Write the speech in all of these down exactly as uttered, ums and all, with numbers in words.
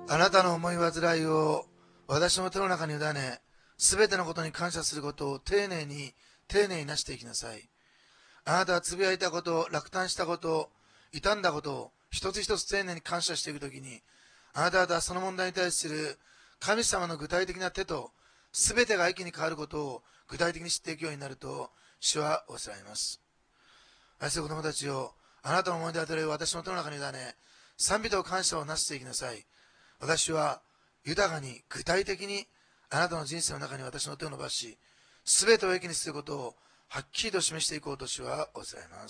あなたの思い煩いを私の手の中に委ね、すべてのことに感謝することを丁寧に丁寧になしていきなさい。あなたはつぶやいたこと、落胆したこと、傷んだことを一つ一つ丁寧に感謝していくときに、あなた方はその問題に対する神様の具体的な手とすべてが一気に変わることを具体的に知っていくようになると主はおっしゃいます。愛する子供たちを、あなたの思い出を私の手の中に委ね、賛美と感謝をなしていきなさい。私は豊かに具体的にあなたの人生の中に私の手を伸ばし、すべてを益にすることをはっきりと示していこうと主はおっしゃいます。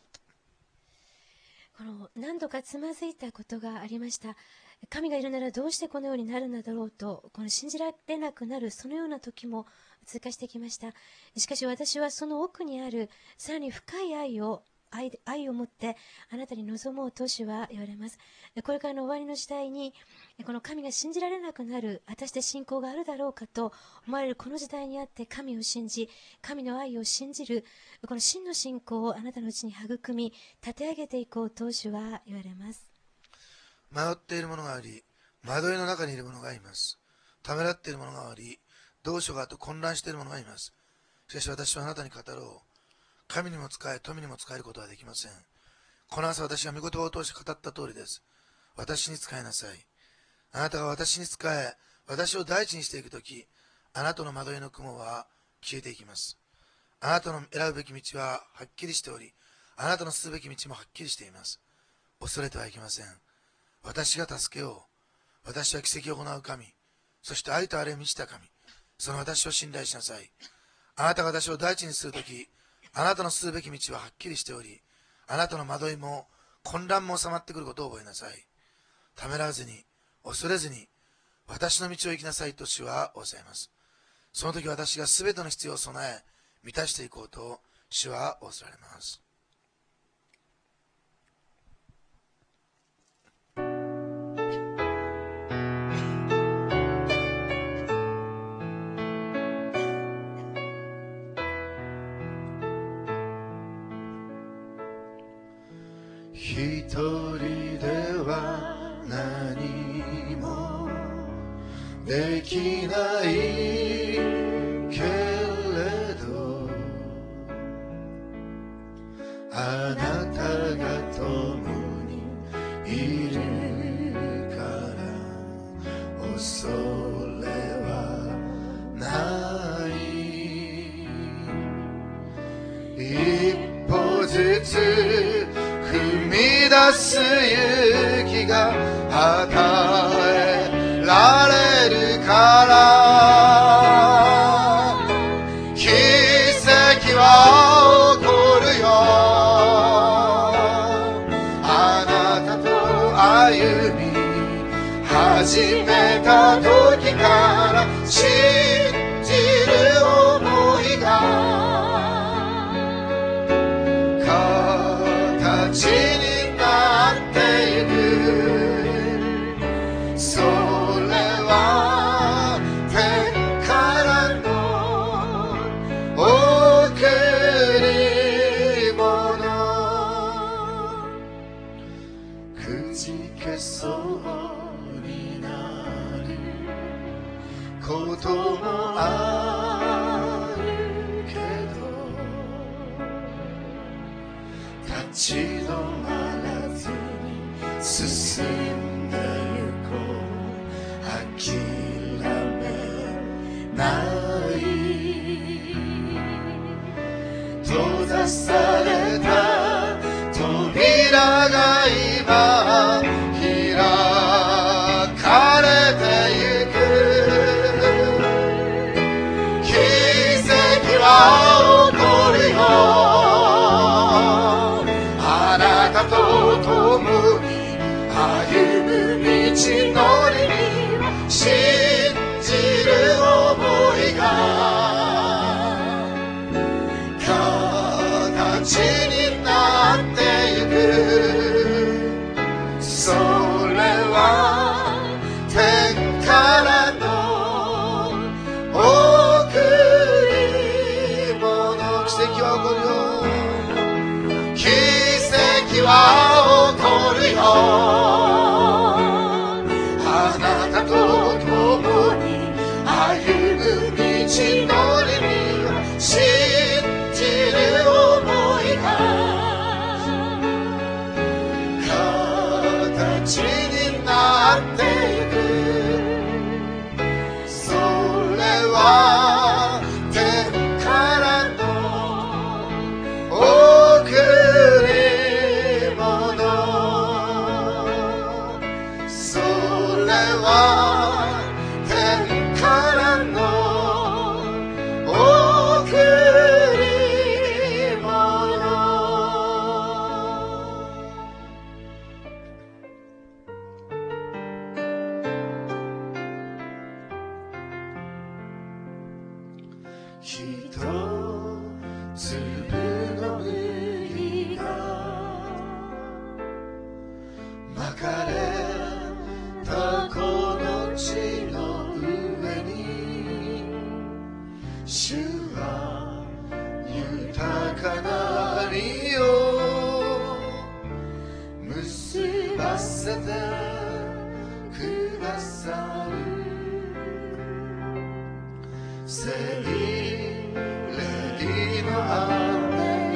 この何度かつまずいたことがありました。神がいるならどうしてこのようになるのだろうと、この信じられなくなるそのような時も通過してきました。しかし私はその奥にあるさらに深い愛を愛, 愛を持ってあなたに望もうと主は言われます。これからの終わりの時代にこの神が信じられなくなる果たして信仰があるだろうかと思われるこの時代にあって神を信じ、神の愛を信じるこの真の信仰をあなたのうちに育み立て上げていこうと主は言われます。 迷っている者があり、惑いの中にいる者がいます。ためらっている者があり、どうしようかと混乱している者がいます。しかし私はあなたに語ろう。神にも仕え、富にも仕えることはできません。この朝私が御言葉を通して語った通りです。私に仕えなさい。あなたが私に仕え、私を第一にしていくとき、あなたの惑いの雲は消えていきます。あなたの選ぶべき道ははっきりしており、あなたの進むべき道もはっきりしています。恐れてはいけません。私が助けよう。私は奇跡を行う神。そして愛とあれに満ちた神。その私を信頼しなさい。あなたが私を第一にするとき、あなたの進むべき道ははっきりしており、あなたの惑いも混乱も収まってくることを覚えなさい。ためらわずに、恐れずに、私の道を行きなさいと主はおっしゃいます。その時私がすべての必要を備え、満たしていこうと主はおっしゃられます。一人では何もできないけれど、あなたが共にいるから恐れはない。一歩ずつ踏み出す勇気が与えられるから、奇跡は起こるよ。あなたと歩み始めた時から信じる思いが形になってゆく。それは天からの贈り物。くじけそうになることもあるけど、立ち止まらずに進んでゆこう。諦めない。閉ざされた扉が今開かれてゆく。奇跡は起こるよ。と共に歩む道のりに信じる想いが形ってゆく。それは天からの贈り物。それは天からの贈り物。ひとつぶの麦がまかれたこの地の上に、主は豊かな実を結ばせてくださる。聖霊の雨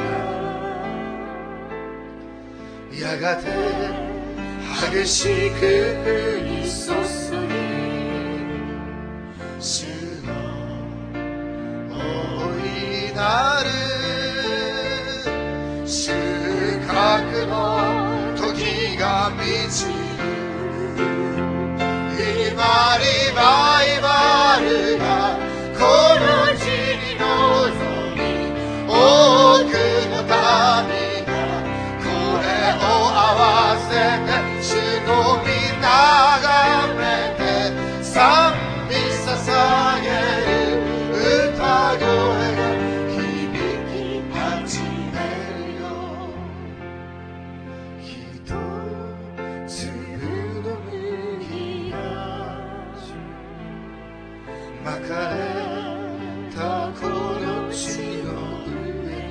がやがて激しく降り注ぎ、主の大いなる収穫の時が満ちる。今リバイバルがこの地に臨み、多くの民がこれを合わせて主の御名がめて賛美捧げる歌声が響き始めるよ。ひとつぶの麦がまかれたこの地の上に、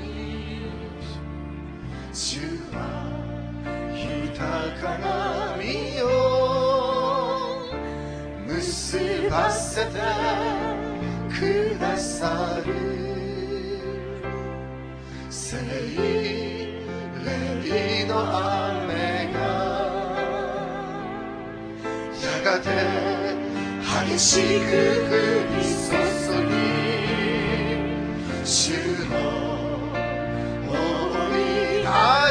主は豊かな実を結ばせてくださる。聖霊の雨がやがて激しく降り注ぎ、主の大いなる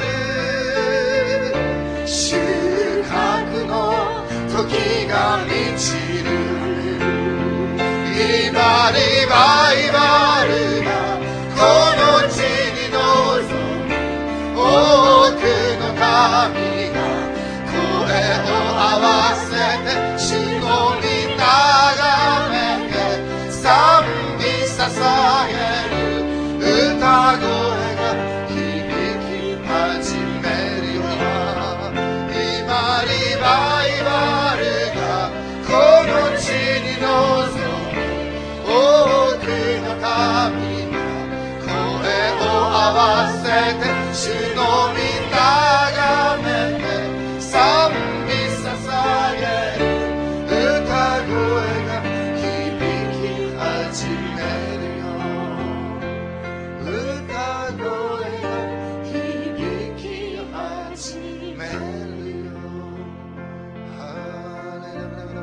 収穫の時が満ちる。今リバイバルがこの地に臨み、多くの民が声を合わせて主の御名がめて賛美捧げる歌声が響き始めるよ。今リバイバルがこの地に臨み、多くの民が声を合わせて主の御名がめて賛美捧げる歌声が響き始めるよ。歌声が響き始めるよ。ハレルヤ。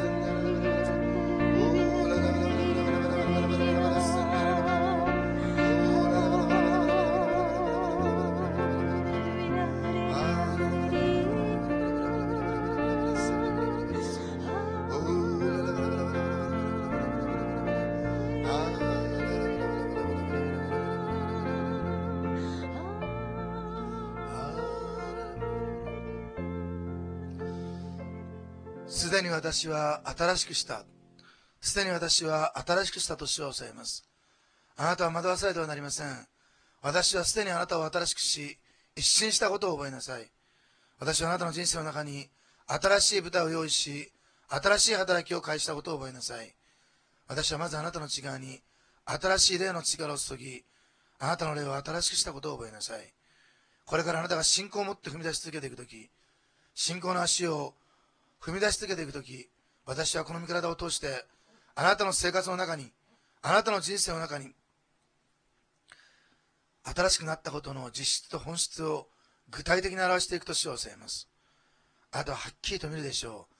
すでに私は新しくした。すでに私は新しくしたと主はおっしゃいます。あなたは惑わされてはなりません。私はすでにあなたを新しくし、一新したことを覚えなさい。私はあなたの人生の中に新しい舞台を用意し、新しい働きを開始したことを覚えなさい。私はまずあなたの内側に新しい霊の力を注ぎ、あなたの霊を新しくしたことを覚えなさい。これからあなたが信仰を持って踏み出し続けていくとき、信仰の足を踏み出し続けていくとき、私はこの御体を通してあなたの生活の中に、あなたの人生の中に新しくなったことの実質と本質を具体的に表していくと主は教えます。あなたははっきりと見るでしょう。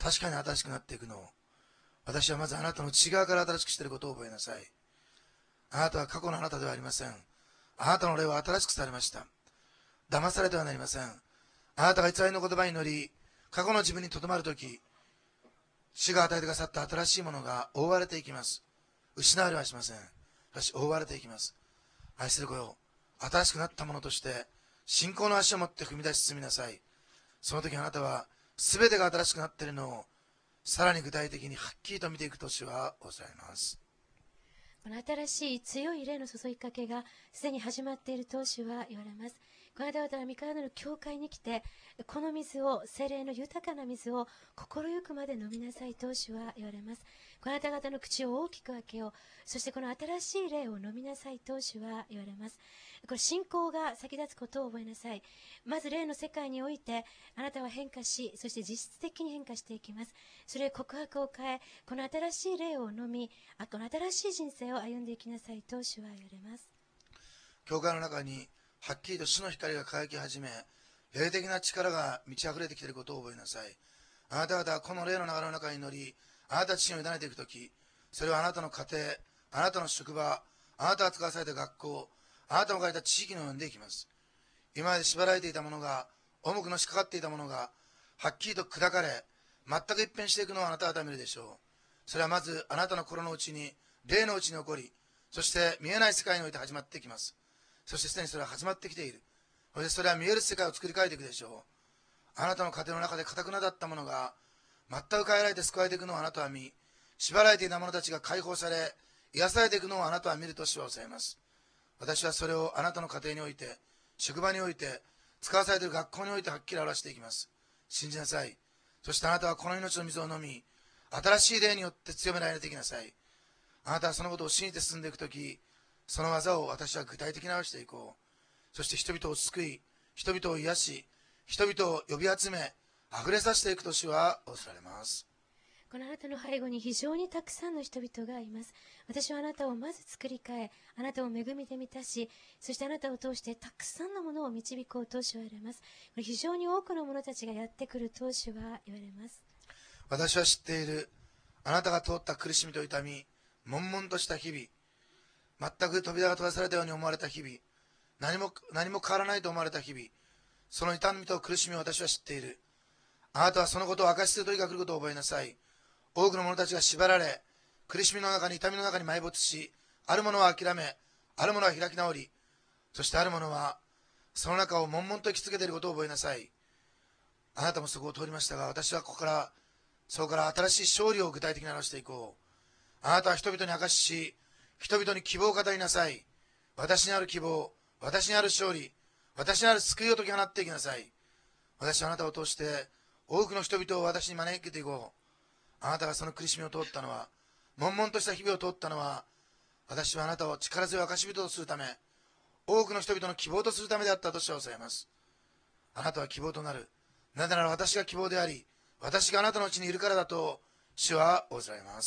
確かに新しくなっていくのを、私はまずあなたの内側から新しくしていることを覚えなさい。あなたは過去のあなたではありません。あなたの霊は新しくされました。騙されてはなりません。あなたが偽りの言葉に乗り、過去の自分にとどまるとき、主が与えてくださった新しいものが覆われていきます。失われはしません。しかし覆われていきます。愛する子よ、新しくなったものとして、信仰の足を持って踏み出し進みなさい。その時あなたは、すべてが新しくなっているのを、さらに具体的にはっきりと見ていく年はございます。 この新しい強い霊の注ぎかけがすでに始まっている当主は言われます。この方々は御体の教会に来て、この水を、聖霊の豊かな水を心ゆくまで飲みなさい当主は言われます。この方々の口を大きく開けよう。そしてこの新しい霊を飲みなさい当主は言われます。これ信仰が先立つことを覚えなさい。まず霊の世界においてあなたは変化し、そして実質的に変化していきます。それへ告白を変え、この新しい霊を飲み、あこの新しい人生を歩んでいきなさいと主は言われます。 教会の中にはっきりと主の光が輝き始め、霊的な力が満ち溢れてきていることを覚えなさい。あなた方はこの霊の流れの中に乗り、あなた自身を委ねていくとき、それはあなたの家庭、あなたの職場、あなたが使わされた学校、あなたの置かれた地域の呼んでいきます。今まで縛られていたものが、重くのしかかっていたものが、はっきりと砕かれ、全く一変していくのをあなた方は見るでしょう。それはまずあなたの心の内に、霊の内に起こり、そして見えない世界において始まっていきます。そしてすでにそれは始まってきている。そしてそれは見える世界を作り変えていくでしょう。あなたの家庭の中で堅くなだったものが、全く変えられて救われていくのをあなたは見、縛られていた者たちが解放され、癒されていくのをあなたは見ると主は教えます。私はそれをあなたの家庭において、職場において、使わされている学校においてはっきり表していきます。信じなさい。そしてあなたはこの命の水を飲み、新しい霊によって強められていきなさい。あなたはそのことを信じて進んでいくとき、その技を私は具体的に表していこう。そして人々を救い、人々を癒し、人々を呼び集め、溢れさせていく年は仰せられます。 このあなたの背後に非常にたくさんの人々がいます。私はあなたをまず作り変え、あなたを恵みで満たし、そしてあなたを通してたくさんのものを導こうと主は言われます。これ非常に多くの者たちがやってくると主は言われます。 私は知っている。あなたが通った苦しみと痛み、悶々とした日々、全く扉が閉ざされたように思われた日々、何も何も変わらないと思われた日々、その痛みと苦しみを私は知っている。あなたはそのことを明かしする時が来ることを覚えなさい。多くの者たちが縛られ、苦しみの中に痛みの中に埋没し、ある者は諦め、ある者は開き直り、そしてある者はその中を悶々と生き続けていることを覚えなさい。あなたもそこを通りましたが、私はここからそこから新しい勝利を具体的に表していこう。あなたは人々に明かしし、人々に希望を語りなさい。私にある希望、私にある勝利、私にある救いを解き放っていきなさい。私はあなたを通して多くの人々を私に招いていこう。あなたがその苦しみを通ったのは、悶々とした日々を通ったのは、私はあなたを力強い証人とするため、多くの人々の希望とするためであったと主は教えます。あなたは希望となる。なぜなら私が希望であり、私があなたのうちにいるからだと主は仰せられます。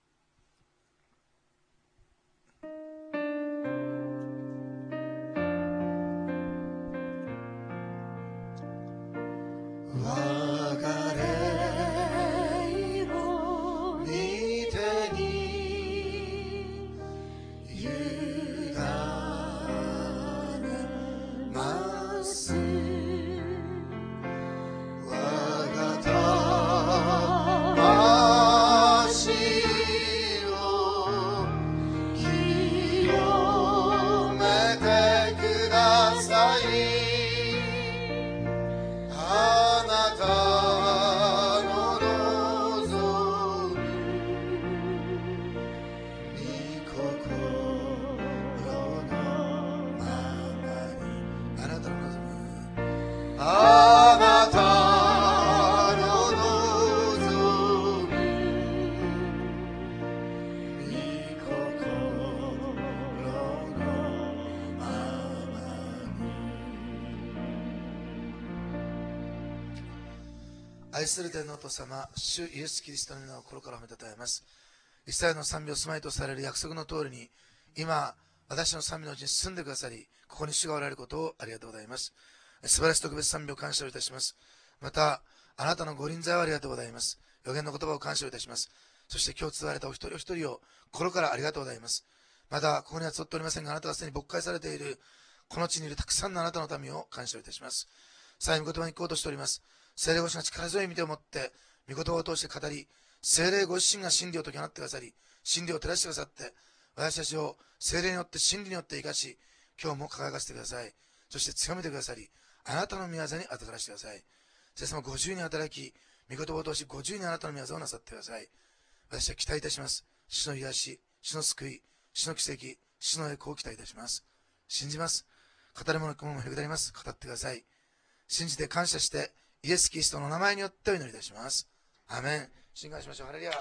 愛する天のお父様、主イエス・キリストの名を心から褒めたたえます。イスラエルの賛美を住まいとされる約束の通りに、今、私の賛美のうちに進んでくださり、ここに主がおられることをありがとうございます。素晴らしい特別賛美を感謝をいたします。また、 あなたのご臨在をありがとうございます。予言の言葉を感謝いたします。そして今日伝われたお一人お一人を心からありがとうございます。また、ここには集っておりませんが、あなたがすでに牧会されている、この地にいるたくさんのあなたの民を感謝いたします。さえ御言葉に行こうとしております。聖霊越しが力強い見てを持って、御言葉を通して語り、聖霊ご自身が真理を解き放ってくださり、真理を照らしてくださって、私たちを聖霊によって真理によって生かし、今日も輝かせてください。そして強めてくださり、あなたの御業に当たらせてください。聖様ご自由に働き、御言葉を通しご自由にあなたの御業をなさってください。私は期待いたします。主の癒し、主の救い、主の奇跡、主の栄光を期待いたします。信じます。語るもの雲もへくだります。語ってください。信じて感謝して、イエス・キリストの名前によってお祈りいたします。アーメン。信願しましょう。ハレルヤ。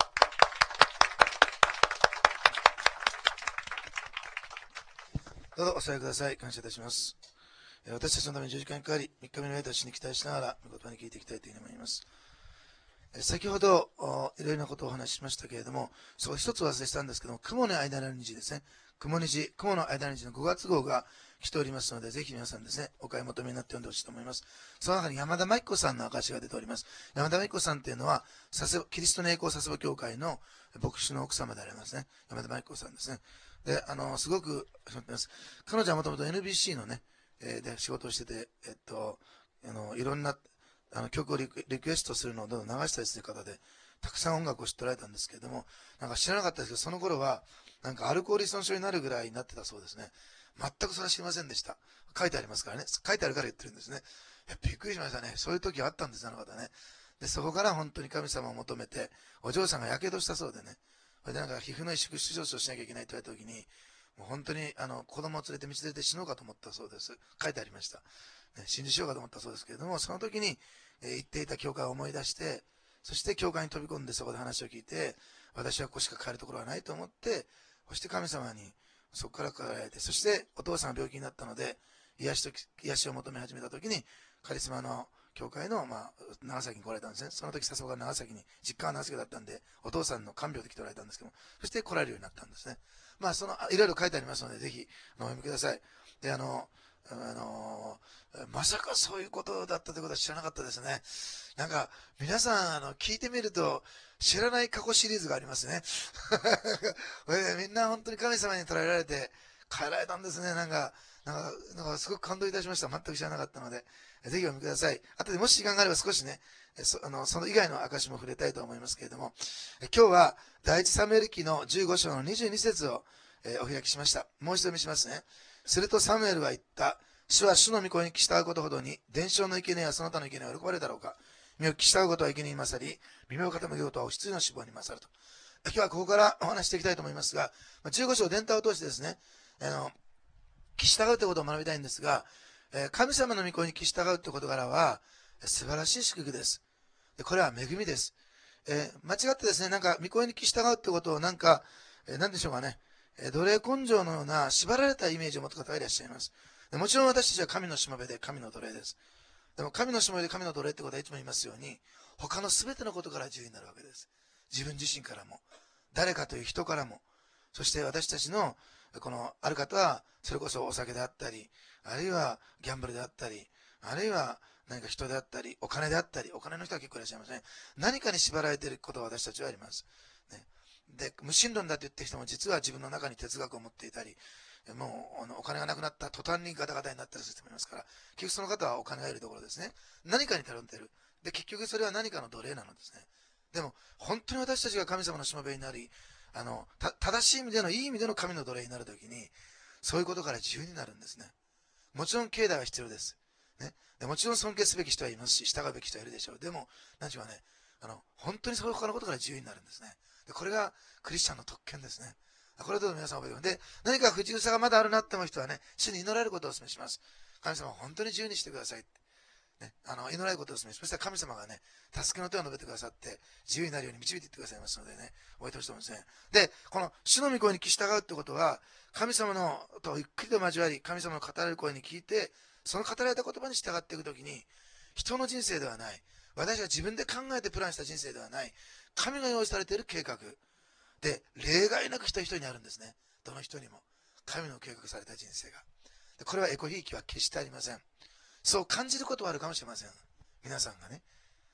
どうぞお座りください。感謝いたします。私たちのために十字架にかかり、みっかめの間死に期待しながら、御言葉に聞いていきたいというふうに思います。先ほど、いろいろなことをお話ししましたけれども、そう一つ忘れしたんですけども、雲の間の虹ですね。雲虹、雲の間の虹のごがつ号が来ておりますので、ぜひ皆さんですね、お買い求めになって読んでほしいと思います。その中に山田真紀子さんの証が出ております。山田真紀子さんっていうのは、キリストの栄光佐世保教会の牧師の奥様でありますね。山田真紀子さんですね。で、あの、すごく、彼女はもともと エヌビーシー のね、えー、で仕事をしてて、えっと、あの、いろんな、あの曲をリク、リクエストするのをどんどん流したりする方で、たくさん音楽を知っておられたんですけれども、なんか知らなかったですけど、その頃は、なんかアルコール依存症になるぐらいになってたそうですね。全くそれは知りませんでした。書いてありますからね。書いてあるから言ってるんですね。いや、びっくりしましたね。そういう時あったんです、あの方ね。で、そこから本当に神様を求めて、お嬢さんが火傷したそうでね。それでなんか皮膚の萎縮手術をしなきゃいけないと言われた時に、もう本当にあの子供を連れて道連れて死のうかと思ったそうです。書いてありました。ね、死んでしようかと思ったそうですけれども、その時に、えー、行っていた教会を思い出して、そして教会に飛び込んでそこで話を聞いて、私はここしか帰るところはないと思って、そして神様にそこから帰られて、そしてお父さんが病気になったので、癒しと癒しを求め始めた時に、カリスマの教会の、まあ、長崎に来られたんですね。その時、笹岡が長崎に、実家は長崎だったんで、お父さんの看病で来ておられたんですけども、そして来られるようになったんですね。まあ、その、いろいろ書いてありますので、ぜひ、お読みください。で、あの、あの、まさかそういうことだったということは知らなかったですね。なんか、皆さん、あの、聞いてみると、知らない過去シリーズがありますね。みんな本当に神様に捉えられて、変えられたんですね。なんか、なんか、なんかすごく感動いたしました。全く知らなかったので。ぜひお読みください。あとでもし時間があれば少しね、そあのその以外の証も触れたいと思いますけれども、今日は第一サムエル記のじゅうご章のにじゅうに節を、えー、お開きしました。もう一度見しますね。するとサムエルは言った。主は主の御声に従うことほどに、伝承の生贄やその他の生贄は喜ばれるだろうか。身を従うことは生贄に勝り、耳を傾けることはお羊の脂肪に勝ると。今日はここからお話していきたいと思いますが、じゅうご章伝統を通してですね、あの、従うということを学びたいんですが、神様の御声に従うという事柄は素晴らしい祝福です。これは恵みです。えー、間違ってですね、なんか御声に従うということをなんか、えー、何でしょうかね、奴隷根性のような縛られたイメージを持つ方がいらっしゃいます。もちろん私たちは神のしもべで神の奴隷です。でも神のしもべで神の奴隷ってことはいつも言いますように、他の全てのことから自由になるわけです。自分自身からも、誰かという人からも、そして私たちのこのある方はそれこそお酒であったり、あるいはギャンブルであったり、あるいは何か人であったり、お金であったり、お金の人は結構いらっしゃいますね。何かに縛られていることは私たちはあります。ね、で、無神論だと言ってる人も実は自分の中に哲学を持っていたり、もうあのお金がなくなった途端にガタガタになったりする人もいますから、結局その方はお金がいるところですね。何かに頼んでいる。で、結局それは何かの奴隷なのですね。でも、本当に私たちが神様のしもべになり、あの、た、正しい意味での、いい意味での神の奴隷になるときに、そういうことから自由になるんですね。もちろん境内は必要です。ね。でもちろん尊敬すべき人はいますし、従うべき人はいるでしょう。でも、何ていうかね、あの、本当にそういう他のことから自由になるんですね。で、これがクリスチャンの特権ですね。これをどうぞ皆さん覚えてください。で、何か不自由さがまだあるなって思う人はね、主に祈られることをお勧めします。神様、本当に自由にしてください。ね、あの、祈られることをお勧めします。そしたら神様がね、助けの手を述べてくださって、自由になるように導いていってくださいますのでね、覚えてほしいと思いますね。で、この主の御声に聞き従うってことは、神様のとゆっくりと交わり、神様の語られる声に聞いて、その語られた言葉に従っていくときに、人の人生ではない、私が自分で考えてプランした人生ではない、神が用意されている計画で、例外なく人一人にあるんですね。どの人にも。神の計画された人生が。でこれはエコひいきは決してありません。そう感じることはあるかもしれません。皆さんがね。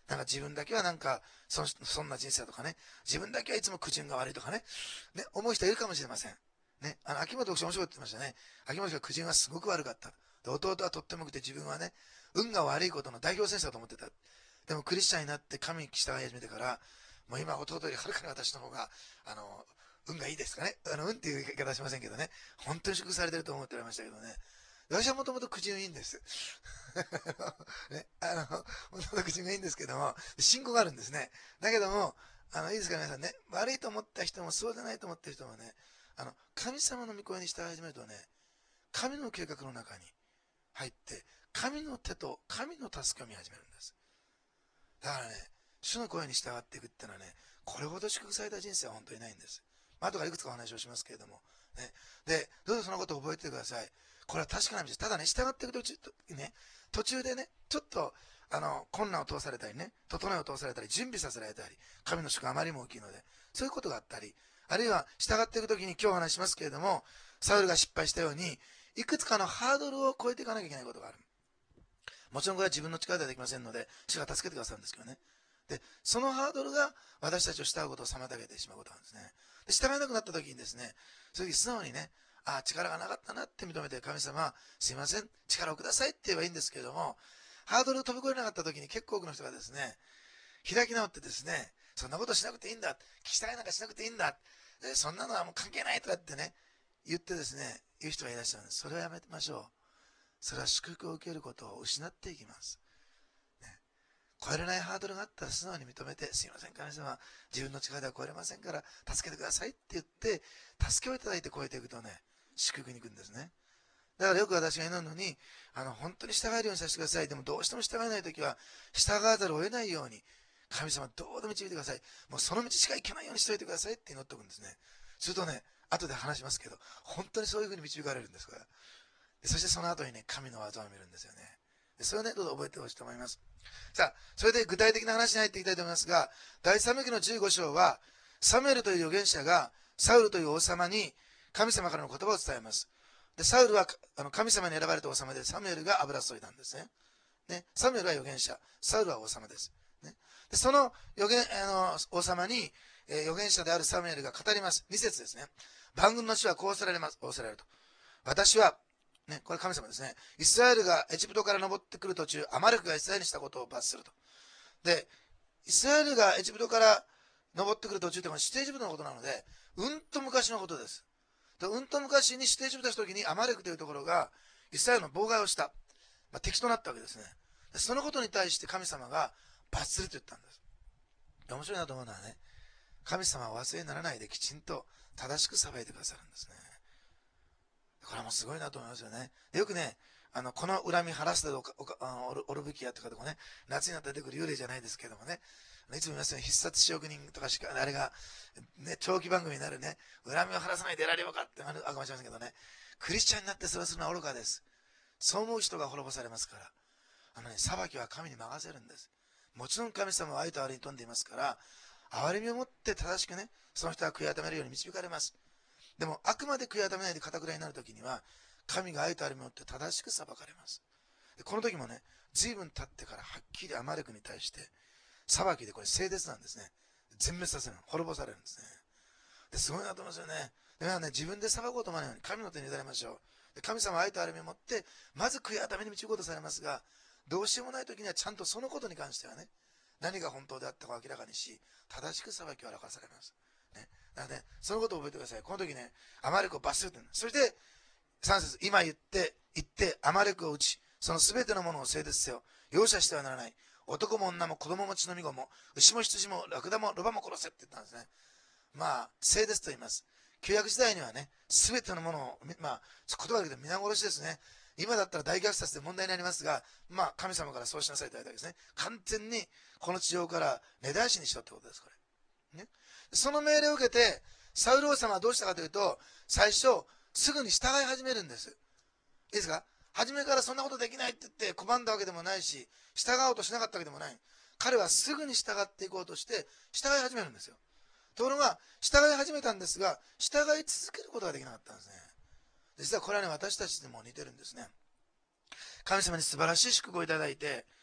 なんか自分だけはなんかそ、そんな人生だとかね、自分だけはいつも苦順が悪いとかね、ね、思う人いるかもしれません。ね、あの、秋元牧師面白いって言ってましたね。秋元牧師は苦順はすごく悪かった。で、弟はとっても良くて自分はね、運が悪いことの代表選手だと思ってた。でもクリスチャンになって神に従い始めてから、もう今弟よりはるかに私の方が、あの、運がいいですかね。あの、運っていう言い方はしませんけどね。本当に祝福されてると思っておりましたけどね。私はもともと苦順いいんです。ね、あの、もともと苦順がいいんですけども、信仰があるんですね。だけども、あの、いいですか皆さんね、悪いと思った人もそうじゃないと思ってる人もね、あの、神様の御声に従い始めるとね、神の計画の中に入って、神の手と神の助けを見始めるんです。だからね、主の声に従っていくってのはね、これほど祝福された人生は本当にないんです。まあ、後からいくつかお話をしますけれども。ね、で、どうぞそのことを覚えてください。これは確かな道です。ただね、従っていく途中ね、途中でね、ちょっと、あの、困難を通されたりね、整えを通されたり、準備させられたり、神の祝福があまりにも大きいので、そういうことがあったり、あるいは従っていくときに今日お話しますけれども、サウルが失敗したように、いくつかのハードルを超えていかなきゃいけないことがある。もちろんこれは自分の力ではできませんので、主が助けてくださるんですけどね。で、そのハードルが私たちを従うことを妨げてしまうことなんですね。で、従えなくなった時にですね、そういう時素直にね、ああ、力がなかったなって認めて、神様、すいません、力をくださいって言えばいいんですけれども、ハードルを飛び越えなかった時に結構多くの人がですね、開き直ってですね、そんなことしなくていいんだ、聞きたいなんかしなくていいんだ、そんなのはもう関係ないとかってね、言ってですね、言う人がいらっしゃるんです。それはやめましょう。それは祝福を受けることを失っていきます。ね、超えれないハードルがあったら素直に認めて、すいません、神様、自分の力では超えれませんから、助けてくださいって言って、助けをいただいて超えていくとね、祝福に行くんですね。だからよく私が祈るのに、あの、本当に従えるようにさせてください。でもどうしても従えないときは、従わざるを得ないように、神様どうぞ導いてください。もうその道しか行けないようにしておいてくださいって祈っておくんですね。するとね、後で話しますけど、本当にそういうふうに導かれるんです、これ。そしてその後にね、神の技を見るんですよね。それをね、どうぞ覚えてほしいと思います。さあ、それで具体的な話に入っていきたいと思いますが、第三ム記のじゅうご章は、サムエルという預言者が、サウルという王様に神様からの言葉を伝えます。で、サウルはあの神様に選ばれた王様で、サムエルが油注いだんですね。ね、サムエルは預言者、サウルは王様です。ね、でその預言あの王様に、えー、預言者であるサムエルが語ります。に節ですね。万軍の主はこうされます。こうされると。私は、ね、これ神様ですね。イスラエルがエジプトから登ってくる途中、アマレクがイスラエルにしたことを罰すると。で、イスラエルがエジプトから登ってくる途中というのは指定エジプトのことなので、うんと昔のことです。でうんと昔に指定エジプトした時にアマレクというところがイスラエルの妨害をした。まあ、敵となったわけですね。でそのことに対して神様が罰すると言ったんです。で面白いなと思うのはね、神様はお忘れにならないできちんと正しく裁いてくださるんですね。これはもうすごいなと思いますよね。でよくね、あの、この恨み晴らすでおるべきやとかとかね、夏になって出てくる幽霊じゃないですけどもね、いつも言いますよ、必殺仕置人とかしか、あれが、ね、長期番組になるね、恨みを晴らさないで得られようかってあるかもしれませんけどね、クリスチャンになってそれをするのは愚かです。そう思う人が滅ぼされますから、あのね、裁きは神に任せるんです。もちろん神様は愛と憐れに富んでいますから、憐れみを持って正しくね、その人は悔い改めるように導かれます。でも、あくまで悔い改めないで堅くらになるときには、神が愛と憐れみを持って正しく裁かれます。でこの時もね、随分経ってからはっきりアマレクに対して、裁きでこれ聖絶なんですね。全滅させる、滅ぼされるんですね。ですごいなと思いますよね。ではね、自分で裁こうと思わないように神の手に委ねましょう。で神様は愛と憐れみを持って、まず悔い改めに導こうとされますが、どうしようもない時にはちゃんとそのことに関してはね、何が本当であったかを明らかにし、正しく裁きを表されます。ね、なので、そのことを覚えてください。この時ね、アマレクを罰するって言う。そして、さん節、今言って、言って、アマレクを打ち、そのすべてのものを聖絶せよ。容赦してはならない。男も女も子供も血のみ子も、牛も羊もラクダもロバも殺せって言ったんですね。まあ、聖絶と言います。旧約時代にはね、すべてのものを、まあ、言葉だけで皆殺しですね。今だったら大虐殺で問題になりますが、まあ、神様からそうしなさいと言われたわけですね。完全にこの地上から根絶やしにしろってことです、これ。ね。その命令を受けて、サウル王様はどうしたかというと、最初、すぐに従い始めるんです。いいですか？初めからそんなことできないって言って拒んだわけでもないし、従おうとしなかったわけでもない。彼はすぐに従っていこうとして、従い始めるんですよ。ところが、従い始めたんですが、従い続けることができなかったんですね。実はこれはね、私たちでも似てるんですね。神様に素晴らしい祝福をいただいて、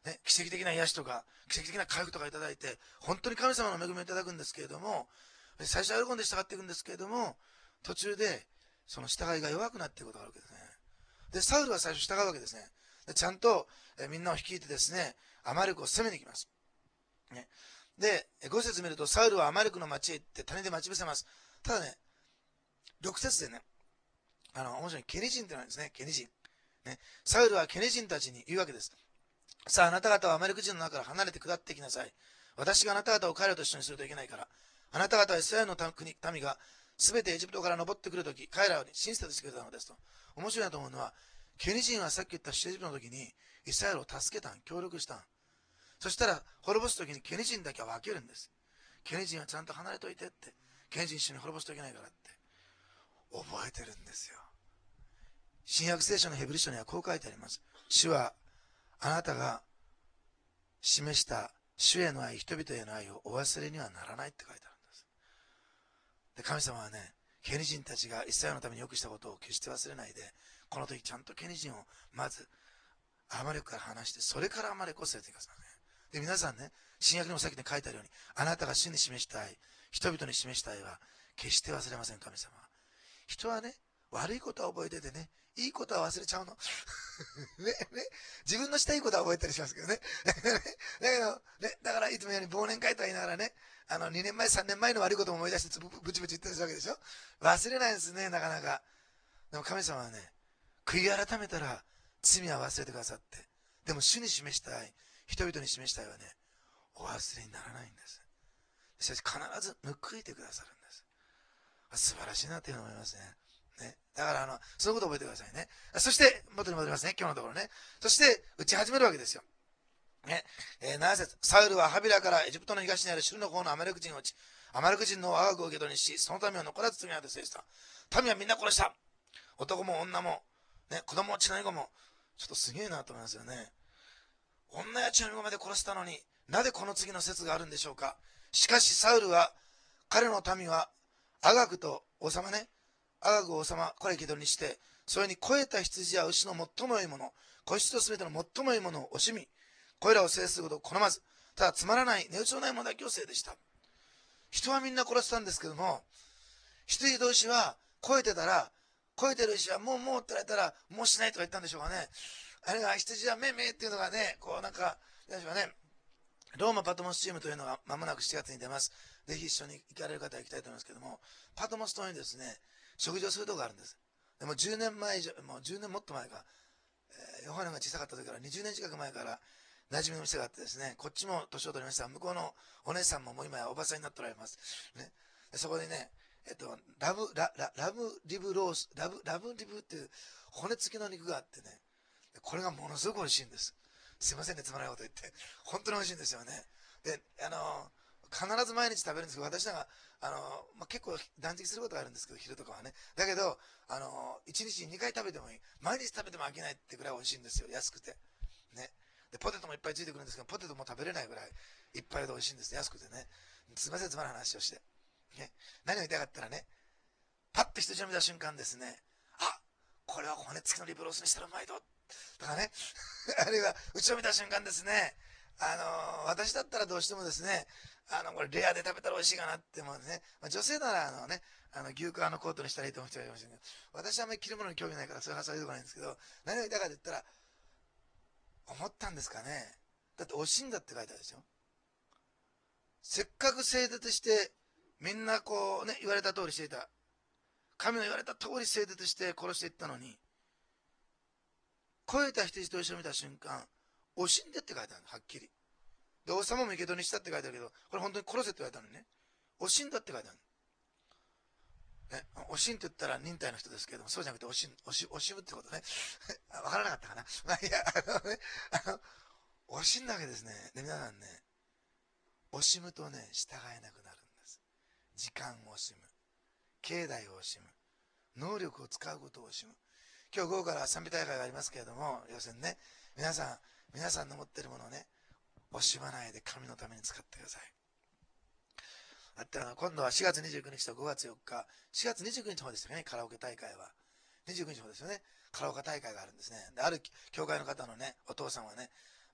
ね、奇跡的な癒しとか、奇跡的な回復とかいただいて、本当に神様の恵みをいただくんですけれども、最初は喜んで従っていくんですけれども、途中で、その従いが弱くなっていくことがあるわけですね。で、サウルは最初従うわけですね。でちゃんと、えみんなを率いてですね、アマレクを攻めに行きます。ね、で、ご節見ると、サウルはアマレクの町へ行って谷で待ち伏せます。ただね、ろく節でね、あの、面白い、ケニ人ってのはですね、ケニ人。ね、サウルはケニ人たちに言うわけです。さあ、あなた方はアマレク人の中から離れて下っていきなさい。私があなた方を彼らと一緒にするといけないから。あなた方はイスラエルの国民が全てエジプトから登ってくるとき、彼らを親切としてくれたのですと。面白いなと思うのは、ケニ人はさっき言った出エジプトの時にイスラエルを助けたん、協力したん。そしたら滅ぼす時にケニ人だけは分けるんです。ケニ人はちゃんと離れといてって。ケニ人一緒に滅ぼすといけないからって。覚えてるんですよ。新約聖書のヘブル書にはこう書いてあります。主はあなたが示した主への愛、人々への愛をお忘れにはならないって書いてあるんです。で、神様はね、ケニ人たちがイスラエルのためによくしたことを決して忘れないで、この時ちゃんとケニ人をまずアマレクから離して、それからアマレクを連れて行かせますね。で、皆さんね、新約にもさっきに書いてあるように、あなたが主に示したい、人々に示したいは、決して忘れません、神様は。人はね、悪いことは覚えててね、いいことは忘れちゃうの。ね、ね、自分のしたいことは覚えたりしますけどね。だけど、ね、だからいつもように忘年会とか言いながらね、あの、にねんまえ、さんねんまえの悪いことも思い出してぶぶちぶち言ったりするわけでしょ。忘れないんですね、なかなか。でも神様はね、悔い改めたら罪は忘れてくださって。でも主に示したい、人々に示したいはね、お忘れにならないんです。しかし必ず報いてくださるんです。素晴らしいなというふうに思いますね。ね。だからあの、そういうことを覚えてくださいね。そして、元に戻りますね、今日のところね。そして、打ち始めるわけですよ。ね。えー、なな節、サウルはハビラからエジプトの東にあるシルの方のアマレク人を撃ち、アマレク人のアガグを受け取りにし、その民を残らず罪を当て制した。民はみんな殺した。男も女も、ね、子供も血の子も、ちょっとすげえなと思いますよね。女や血の子まで殺したのになぜこの次の説があるんでしょうか。しかしサウルは、彼の民はアガグと王様ね、アガグ王様、これ生け捕りにして、それに肥えた羊や牛の最も良いもの、子羊とすべての最も良いものを惜しみ、これらを制することを好まず、ただつまらない、値打ちのないものだけを制でした。人はみんな殺したんですけども、羊と牛は肥えてたら、肥えてる牛はもうもうって言われたら、もうしないとか言ったんでしょうかね。あれが羊はめめっていうのがね、こうなんか、なんでしょうね、ローマパトモスチームというのが間もなくしちがつに出ます。ぜひ一緒に行かれる方は行きたいと思いますけども、パトモス島にですね、食事をするとこがあるんです。でもじゅうねんまえ以上、もうじゅうねんもっと前か、えー、ヨハネが小さかった時からにじゅうねん近く前から馴染みの店があってですね、こっちも年を取りました。向こうのお姉さんももう今やおばさんになっておられます。ね、でそこでね、えっと、ラブ、ラ、ララブリブロース、ラブ、ラブリブっていう骨付きの肉があってね、これがものすごく美味しいんです。すいませんね、つまらないこと言って。本当に美味しいんですよね。で、あの、必ず毎日食べるんですけど、私なんか、あの、まあ、結構断食することがあるんですけど、昼とかはね。だけど、あの、いちにちににかい食べてもいい。毎日食べても飽きないってぐらい美味しいんですよ。安くて。ね。で、ポテトもいっぱいついてくるんですけど、ポテトも食べれないぐらいいっぱいで美味しいんです。安くてね。すいません、つまらない話をして。ね。何を言いたかったらね、パッと羊を見た瞬間ですね、あ、これは骨付きのリブロースにしたらうまいぞ。とかね。あるいは、うちを見た瞬間ですね、あのー、私だったらどうしてもですね、あの、これレアで食べたら美味しいかなって思うんですね。まあ、女性なら、あのね、あの、牛革のコートにしたらいいと思う人がいましたけど、私はあんまり着るものに興味ないから、そういう発想は出てこないんですけど、何が言いたいかと言ったら、思ったんですかね。だって、惜しいんだって書いてあるでしょ。せっかく整絶して、みんなこうね、言われた通りしていた。神の言われた通り整絶して殺していったのに、肥えた羊と一緒に見た瞬間、惜しんでって書いてあるの、はっきり。で、王様も生け捕りにしたって書いてあるけど、これ本当に殺せって言われたのにね。惜しんだって書いてあるの。ね、惜しんって言ったら忍耐の人ですけども、そうじゃなくて惜しん、惜し、惜しむってことね。わからなかったかな。まあいや、あのね、あの、惜しんだわけですね。で、皆さんね、惜しむとね、従えなくなるんです。時間を惜しむ。境内を惜しむ。能力を使うことを惜しむ。今日午後から賛美大会がありますけれども、要するにね、皆さん、皆さんの持っているものをね、惜しまないで神のために使ってください。だってあの今度はしがつにじゅうくにちとごがつよっか、しがつにじゅうくにちの方でしたね、カラオケ大会は。にじゅうくにちの方ですよね、カラオケ大会があるんですね。で、ある教会の方のね、お父さんはね、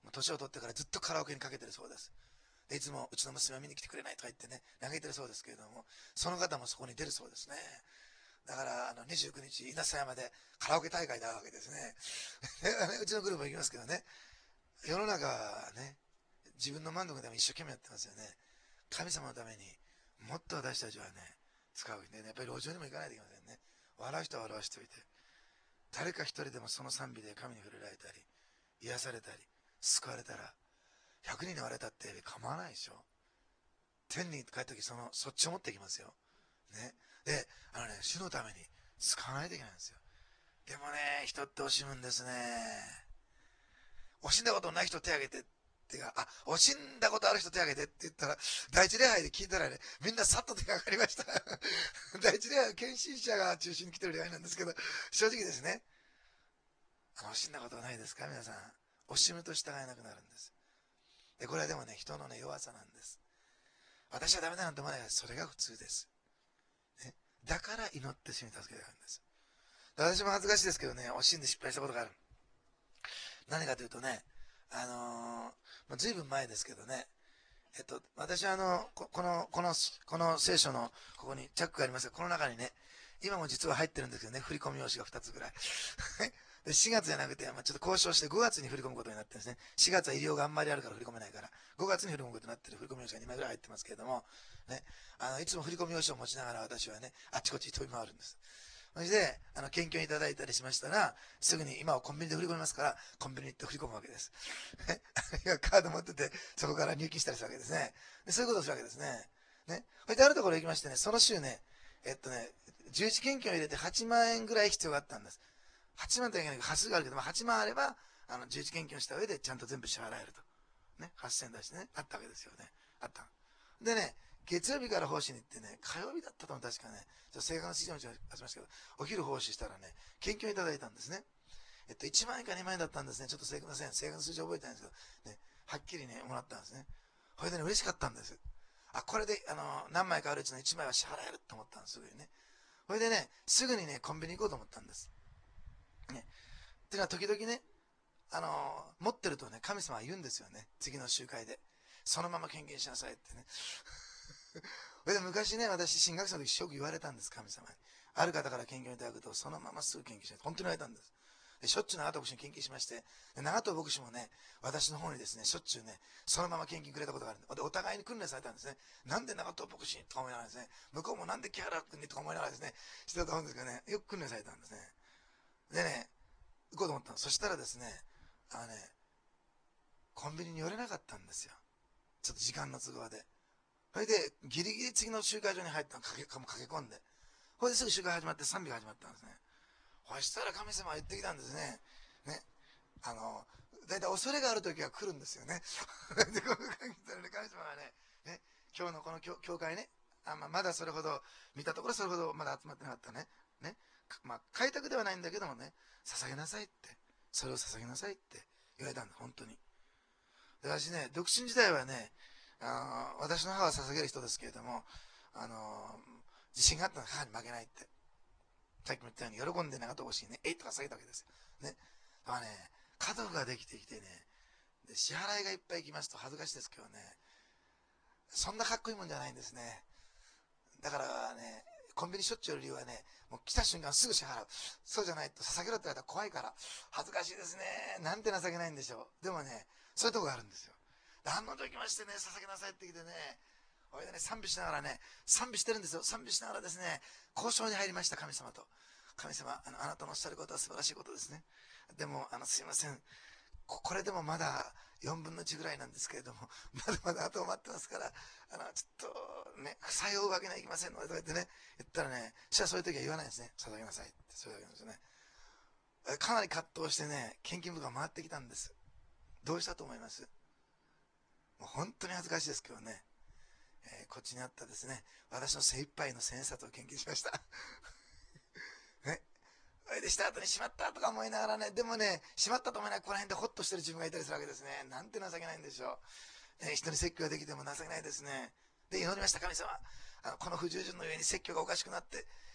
もう年を取ってからずっとカラオケにかけてるそうです。でいつもうちの娘は見に来てくれないとか言ってね、嘆いてるそうですけれども、その方もそこに出るそうですね。だから、あの、にじゅうくにち、稲佐山でカラオケ大会だわけですね。うちのグループも行きますけどね、世の中はね、自分の満足のために一生懸命やってますよね。神様のためにもっと私たちはね、使うね。やっぱり路上にも行かないといけませんね。笑う人は笑わしておいて、誰か一人でもその賛美で神に触れられたり、癒されたり、救われたら、ひゃくにんに言われたって構わないでしょ。天に帰った時、その、そっちを持っていきますよ。ね。で、あのね、主のために使わないといけないんですよ。でもね、人って惜しむんですね。惜しんだことない人手挙げてってか、あ、惜しんだことある人手挙げてって言ったら、第一礼拝で聞いたらね、みんなさっと手が上がりました。第一礼拝は献身者が中心に来てる礼拝なんですけど、正直ですね、あの惜しんだことはないですか皆さん。惜しむと従えなくなるんです。で、これはでもね、人のね、弱さなんです。私はダメだなんて思わないが、それが普通です。ね、だから祈って主に助けてあるんです。私も恥ずかしいですけどね、惜しんで失敗したことがある。何かというとね、あのー、まあ、ずいぶん前ですけどね、えっと、私はあの、ここの、この、この聖書の、ここにチャックがありますが、この中にね、今も実は入ってるんですけどね、振り込み用紙がふたつぐらい。でしがつじゃなくて、まあ、ちょっと交渉してごがつに振り込むことになってるんですね。しがつは医療があんまりあるから振り込めないから、ごがつに振り込むことになってる振り込み用紙がにまいぐらい入ってますけれども、ね、あの、いつも振り込み用紙を持ちながら私はね、あっちこっち飛び回るんです。そして、あの、献金いただいたりしましたら、すぐに今はコンビニで振り込みますから、コンビニ行って振り込むわけです。カード持ってて、そこから入金したりするわけですね。でそういうことをするわけですね。ね。それであるところ行きましてね、その週ね、えっとね、十一献金を入れてはちまんえんぐらい必要があったんです。はちまんとはいけないけど、端数があるけど、まあ、はちまんあれば、あの、十一献金をした上でちゃんと全部支払えると。ね。はっせん出してね、あったわけですよね。あった。でね、月曜日から奉仕に行ってね、火曜日だったと思う確かね、ちょっと正確な指示を出しましたけど、お昼奉仕したらね、献金をいただいたんですね。えっと、いちまんえんかにまんえんだったんですね。ちょっと正確な、正確な数字覚えてないんですけど、ね、はっきりね、もらったんですね。これでね、嬉しかったんです。あ、これで、あの、何枚かあるうちのいちまいは支払えると思ったんです、すぐにね。これでね、すぐにね、コンビニ行こうと思ったんです。ね。っていうのは、時々ね、あの、持ってるとね、神様は言うんですよね。次の集会で。そのまま献金しなさいってね。それで昔ね、私、新学生の時、よく言われたんです、神様に。ある方から献金をいただくと、そのまますぐ献金しない。本当に言われたんです。でしょっちゅう長藤牧師に献金しまして、長藤牧師もね、私の方にですね、しょっちゅうね、そのまま献金くれたことがあるんで、でお互いに訓練されたんですね。なんで長藤牧師にとか思いながらですね、向こうもなんで木原君にとか思いながらですね、してたと思うんですけどね、よく訓練されたんですね。でね、行こうと思ったの。そしたらですね、あのね、コンビニに寄れなかったんですよ。ちょっと時間の都合で。それで、ギリギリ次の集会所に入ったの、駆け駆け込んで。それですぐ集会始まって賛美が始まったんですね。そしたら神様は言ってきたんですね。ね。あの、だいたい恐れがある時は来るんですよね。で、この神様がね、ね、今日のこの教教会ね、あまあ、まだそれほど、見たところそれほどまだ集まってなかったね。ね。まあ、開拓ではないんだけどもね、捧げなさいって、それを捧げなさいって言われたんだ、本当に。で私ね、独身時代はね、あの私の母は捧げる人ですけれども、あの自信があったのは母に負けないって。さっきも言ったように、喜んで長藤しいね、えいとか下げたわけですよ。ね。だからね、家族ができてきてね、で支払いがいっぱい来ますと恥ずかしいですけどね、そんなかっこいいもんじゃないんですね。だからね、コンビニしょっちゅう寄る理由はね、もう来た瞬間すぐ支払う。そうじゃないと捧げろって言われたら怖いから、恥ずかしいですね。なんて情けないんでしょう。でもね、そういうとこがあるんですよ。何の時ましてね、捧げなさいって来てね、おいでね、賛美しながらね、賛美してるんですよ。賛美しながらですね、交渉に入りました、神様と。神様、あの、あなたのおっしゃることは素晴らしいことですね。でも、あの、すいません。ここれでもまだよんぶんのいちぐらいなんですけれども、まだまだ後を待ってますから、あの、ちょっとね、負債を負うわけにはいきませんので、とか言ってね、言ったらね、そしたらそういう時は言わないですね。捧げなさいって、そういうわけなんですよね。かなり葛藤してね、献金部が回ってきたんです。どうしたと思います？もう本当に恥ずかしいですけどね、えー、こっちにあったですね、私の精一杯の千円札を献金しました。ね。で、した後にしまったとか思いながらね、でもね、しまったと思いながらこの辺でホッとしてる自分がいたりするわけですね。なんて情けないんでしょう。ね、人に説教ができても情けないですね。で、祈りました、神様。あのこの不従順の上に説教がおかしくなって、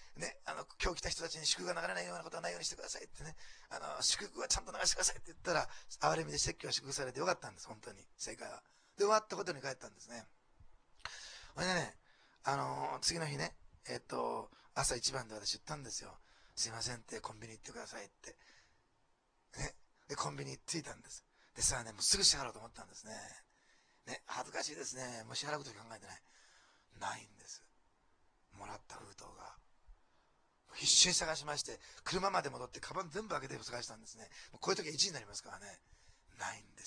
ね、あの、今日来た人たちに祝福が流れないようなことはないようにしてくださいってね、あの、祝福はちゃんと流してくださいって言ったら、憐れみで説教は祝福されてよかったんです、本当に、正解は。で、終わったことに帰ったんですね。ほいでね、あのー、次の日ね、えっと、朝一番で私言ったんですよ。すいませんって、コンビニ行ってくださいって。ね。で、コンビニ着いたんです。でさあね、もうすぐ支払おうと思ったんですね。ね、恥ずかしいですね。もう支払うこと考えてない。ないんです。もらった封筒が。必死に探しまして、車まで戻って、カバン全部開けて探したんですね。もうこういう時はいちになりますからね。ないんです。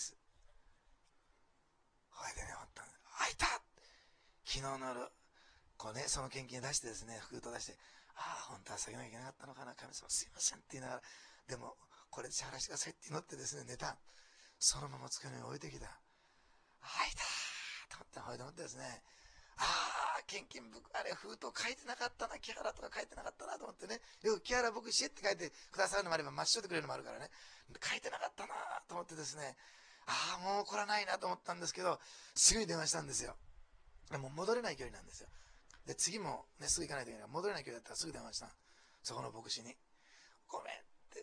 ほいでね、思ったんです。開いた昨日の、こうね、その献金出してですね、封筒出して、ああ、本当は下げなきゃいけなかったのかな、神様すいませんって言いながら、でも、これで支払わせてくださいって祈ってですね、寝た。そのまま机に置いてきた。開いたと思って、ほいで思ってですね、ああ、献金僕、あれ、封筒書いてなかったな、木原とか書いてなかったなと思ってね、よく木原牧師って書いてくださるのもあれば、抹消してくれるのもあるからね、書いてなかったなと思ってですね、ああ、もうこれはないなと思ったんですけど、すぐに電話したんですよ。もう戻れない距離なんですよ。で、次もね、すぐ行かないといけない。戻れない距離だったらすぐ電話した。そこの牧師に。ごめんって、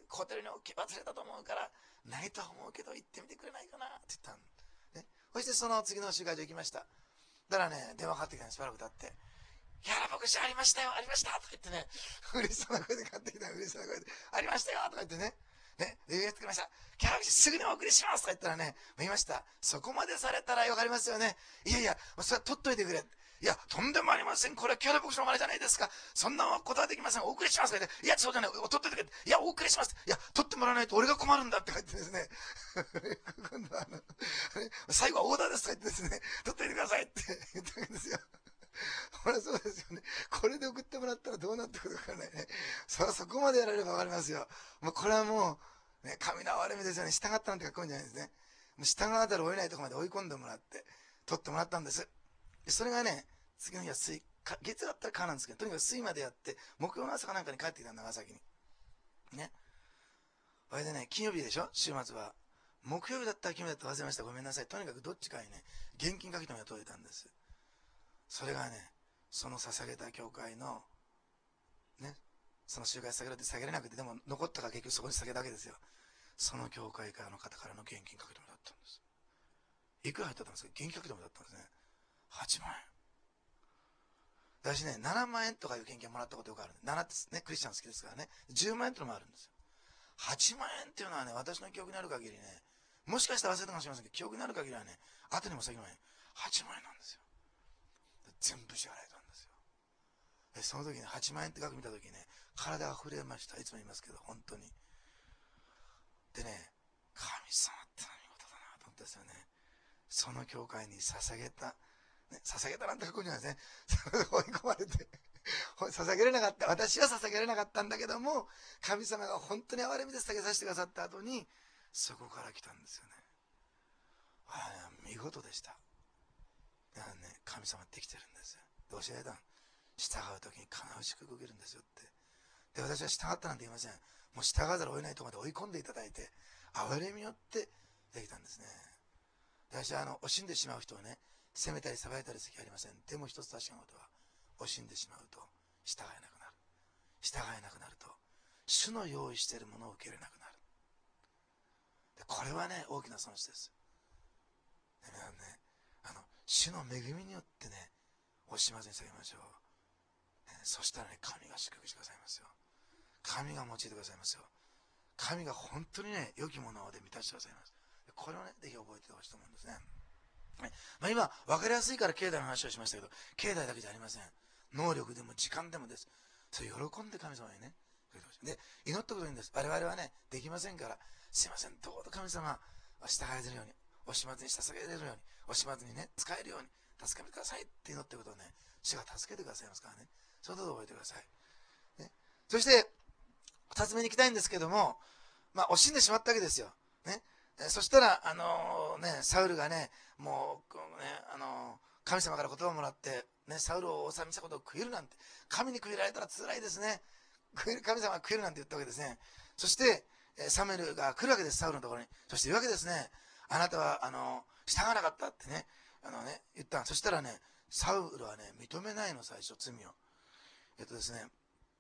ホテルに置き忘れたと思うから、ないとは思うけど行ってみてくれないかなって言ったん。ね。そしてその次の集会場行きました。だからね、電話かかってきたんです、しばらく経って。木原牧師ありましたよ、ありましたとか言ってね、嬉しそうな声で買ってきた、嬉しそうな声で、ありましたよとか言ってね、ね、で、やってくれました。木原牧師すぐにお送りしますとか言ったらね、言いました。そこまでされたらわかりますよね。いやいや、それは取っといてくれ。いや、とんでもありません。これは木原牧師の真似じゃないですか。そんなことはできません。お送りしますとか言って、いや、そうじゃない。取っといてくれ。いや、お送りします。いや、取ってもらわないと俺が困るんだって言ってですね、今度はあの、最後はオーダーですとか言ってですね、取っといてくださいって言ったわけですよ。ほら、そうですよね。これで送ってもらったらどうなってくるかわからないね。そ、そこまでやられればわかりますよ。もうこれはもう、ね、神の憐れみですよね。従ったなんてかっこいいんじゃないですね。もう従わざるを得ないところまで追い込んでもらって、取ってもらったんです。でそれがね、次の日は水、月だったら川なんですけど、とにかく水までやって、木曜の朝かなんかに帰ってきた長崎に。ね。それでね、金曜日でしょ週末は。木曜日だったら金曜日だったら忘れました。ごめんなさい。とにかくどっちかにね、現金書き留めが届いたんです。それがね、その捧げた教会の、ね、その集会下げられて下げれなくて、でも残ったから結局そこに下げたわけですよ。その教会からの方からの現金書き留めだったんです。いくら入ってたんですか？現金書き留めだったんですね。はちまんえん。私ね、ななまんえんとかいう献金もらったことよくあるんで、ななってね、クリスチャン好きですからね、じゅうまんえんってのもあるんですよ。はちまんえんっていうのはね、私の記憶にある限りね、もしかしたら忘れたかもしれませんけど、記憶にある限りはね、後にも先もね、はちまんえんなんですよ。全部支払えたんですよ。でその時にはちまんえんって額見た時にね、体が震えました。いつも言いますけど、本当に。でね、神様ってのは見事だなと思ったんですよね。その教会に捧げた、ね、捧げたなんて書くんじゃないですね。追い込まれて、捧げれなかった。私は捧げれなかったんだけども、神様が本当に憐れみで捧げさせてくださった後に、そこから来たんですよね。ああ、見事でした。だからね、神様って生きてるんですよ。どうしてやったん従う時に必ず祝福受けるんですよって。で、私は従ったなんて言いません。もう従わざるを得ないところまで追い込んでいただいて、憐れみによってできたんですね。私はあの、惜しんでしまう人はね、責めたり裁いたりする気はありません。でも一つ確かなことは、惜しんでしまうと従えなくなる。従えなくなると、主の用意しているものを受け入れなくなる。でこれはね、大きな損失です。で皆さんね、あの、主の恵みによってね、惜しまずに下げましょう。ね、そしたらね、神が祝福してくださいますよ。神が用いてくださいますよ。神が本当にね、良きもので満たしてくださいます。これをね、ぜひ覚えてほしいと思うんですね。まあ、今、分かりやすいから経済の話をしましたけど、経済だけじゃありません。能力でも時間でもです。それ喜んで神様にね、で、祈ったことにいいんです。我々はね、できませんから、すいません、どうぞ神様、従えるように、お始末に捧げれるように、お始末にね、使えるように、助けてくださいって祈ってることをね、主が助けてくださいますからね。そういうことを覚えてください。ね、そして、二つ目に行きたいんですけども、まあ、惜しんでしまったわけですよ。ね。そしたら、あのー、ね、サウルがね、もう、ね、あのー、神様から言葉をもらって、ね、サウルを王様にしたことを悔いるなんて、神に悔いられたら辛いですね。神様が悔いるなんて言ったわけですね。そして、サムエルが来るわけです、サウルのところに。そして言うわけですね。あなたは、あのー、従わなかったってね、あのね、言った。そしたらね、サウルはね、認めないの、最初、罪を。えっとですね、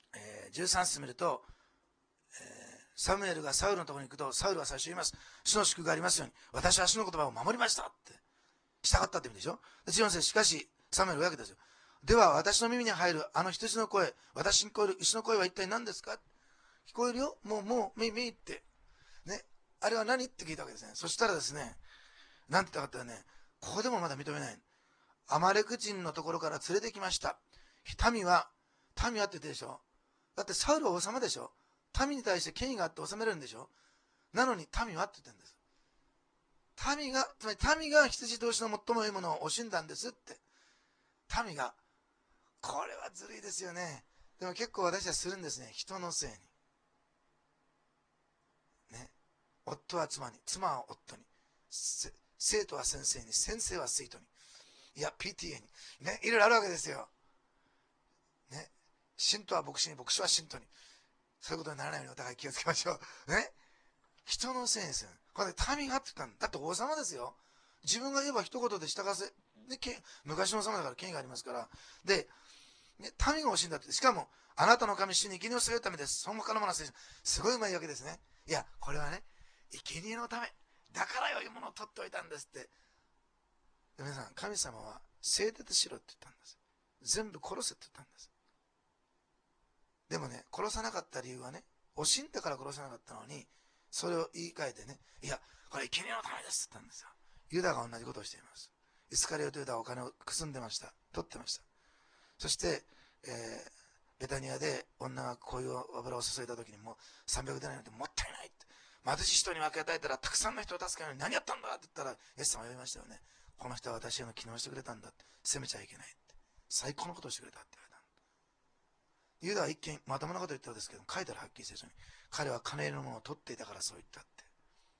えー、じゅうさん節見ると、えー、サムエルがサウルのところに行くと、サウルは最初言います。主の祝福がありますように、私は主の言葉を守りましたって。従ったって意味でしょ。で、じゅうよん節、しかし、サムエルが言うわけですよ。では、私の耳に入るあの羊の声、私に聞こえる牛の声は一体何ですか？聞こえるよ、もう、もう、み、みって。ね。あれは何って聞いたわけですね。そしたらですね、なんて言ったかってね、ここでもまだ認めない。アマレク人のところから連れてきました。民は、民はって言ってるでしょ。だってサウルは王様でしょ。民に対して権威があって治めるんでしょ。なのに民はって言ってるんです。民が、つまり民が羊同士の最も良いものを惜しんだんですって。民が。これはずるいですよね。でも結構私はするんですね。人のせいに。ね。夫は妻に、妻は夫に。生徒は先生に、先生は生徒に。いや、ピーティーエー に。ね。いろいろあるわけですよ。ね。信徒は牧師に、牧師は信徒に。そういうことにならないようにお互い気をつけましょう。ね。人のせいですよ。これで民がって言ったんだ。だって王様ですよ。自分が言えば一言で従わせ、で昔の王様だから権威がありますから。で、ね、民が欲しいんだって。しかも、あなたの神主に生贄を据えるためです。その他のものはすごいうまいわけですね。いや、これはね、生贄のため。だから良いものを取っておいたんですって。皆さん、神様は聖徹しろって言ったんです。全部殺せって言ったんです。でもね、殺さなかった理由はね、惜しんだから殺さなかったのに、それを言い換えてね、いや、これ生贄のためですって言ったんですよ。ユダが同じことをしています。イスカリオとユダはお金をくすんでました。取ってました。そして、えー、ベタニアで女がこういう油を注いだ時にもさんびゃくデナリなんてもったいないって。貧しい人に分け与えたらたくさんの人を助けるのに何やったんだって言ったら、イエス様は言いましたよね。この人は私への機能してくれたんだって。責めちゃいけないって。最高のことをしてくれたって言われた。ユダは一見まともなことを言ったんですけど、書いたらはっきり聖書に。彼は金入れのものを取っていたからそう言ったって。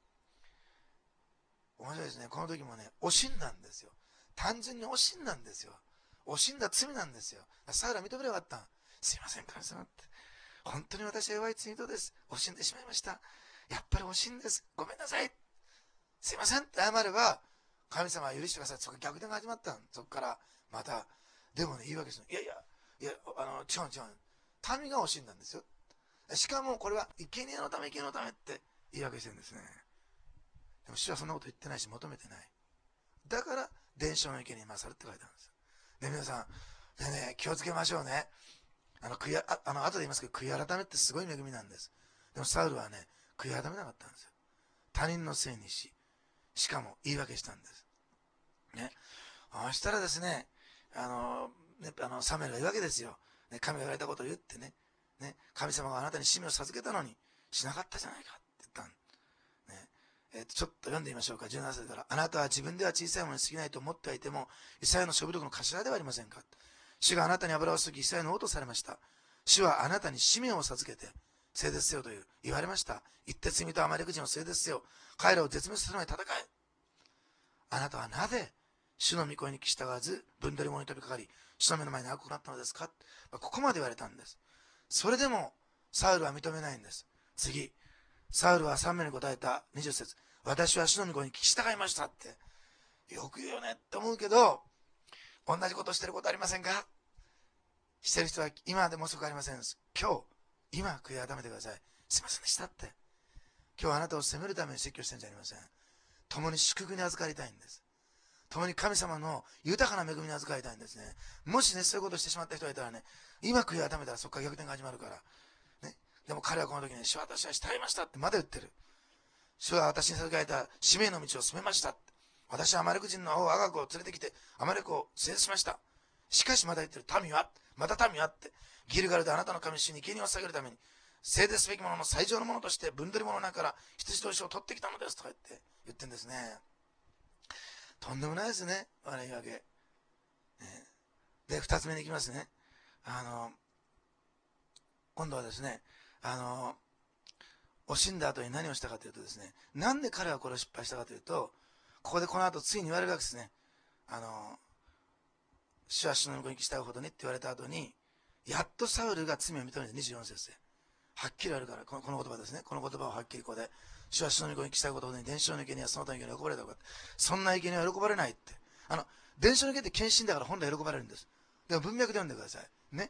面白いですね。この時もね、惜しんだんですよ。単純に惜しんだんですよ。惜しんだ罪なんですよ。サウルは認めればよかった。すいません、神様って。本当に私は弱い罪人です。惜しんでしまいました。やっぱり惜しいんです。ごめんなさい。すいませんって謝れば、神様は許してください。そこ逆転が始まったん。そこからまた。でもね、言い訳する。いやいや、いや、あの、違う違う。民が惜しんだんですよ。しかもこれは生贄のため、生贄のためって言い訳してるんですね。でも主はそんなこと言ってないし求めてない。だから伝承の生贄に勝るって書いてあるんです。ね、皆さん、でね、気をつけましょうね。あの、悔い、あ、あの、後で言いますけど、悔い改めってすごい恵みなんです。でもサウルはね、悔い改めなかったんですよ。他人のせいにし、しかも言い訳したんです。ね。そしたらですね、あの、ね、あの、サムエルが言うわけですよ。ね、神が言われたことを言ってね、ね、神様があなたに使命を授けたのに、しなかったじゃないかって言ったん。ね。えー、ちょっと読んでみましょうか。じゅうなな節から。あなたは自分では小さいものに過ぎないと思ってはいても、イサヤの諸部族の頭ではありませんか。主があなたに油を注ぎ、イサヤの王とされました。主はあなたに使命を授けて、聖絶せよという言われました。一徹罪とアマレク人を聖絶せよ。彼らを絶滅させるまで戦え。あなたはなぜ主の御声に聞き従わず、分取り物に飛びかかり、主の目の前に悪くなったのですか。ここまで言われたんです。それでも、サウルは認めないんです。次、サウルはサムエルに答えたにじゅっ節。私は主の御声に聞き従いましたって。よく言うよねって思うけど、同じことしてることありませんか。してる人は今でも遅くありません。今日、今悔い改めてください。すいませんでしたって。今日あなたを責めるために説教してるんじゃありません。共に祝福に預かりたいんです。共に神様の豊かな恵みに預かりたいんですね。もしね、そういうことをしてしまった人がいたらね、今悔い改めたらそこから逆転が始まるから。ね。でも彼はこの時に、主は私は慕いましたってまだ言ってる。主は私に授けられた使命の道を進めました。私はアマレク人の王アガグを連れてきて、アマレクを制圧しました。しかしまだ言ってる。民はまた民はって。ギルガルであなたの神主に生贄を下げるために、聖絶すべきものの最上のものとして分取り物の中から羊同士を取ってきたのですとか言って言ってるんですね。とんでもないですね。悪いわけ。ね、で、二つ目に行きますね。あの、今度はですね、あの、惜しんだ後に何をしたかというとですね、なんで彼はこれを失敗したかというと、ここでこの後ついに言われるわけですね。あの、主は主の御声に聞き従うほどにって言われた後に、やっとサウルが罪を認めてにじゅうよん節で。はっきりあるから、このこの言葉ですね。この言葉をはっきりここで、主は主の御声に聞き従うほどに、伝承の生贄はその他の生贄は喜ばれたのか。そんな生贄は喜ばれないって。あの、伝承の生贄って献身だから本来喜ばれるんです。でも文脈で読んでください。ね。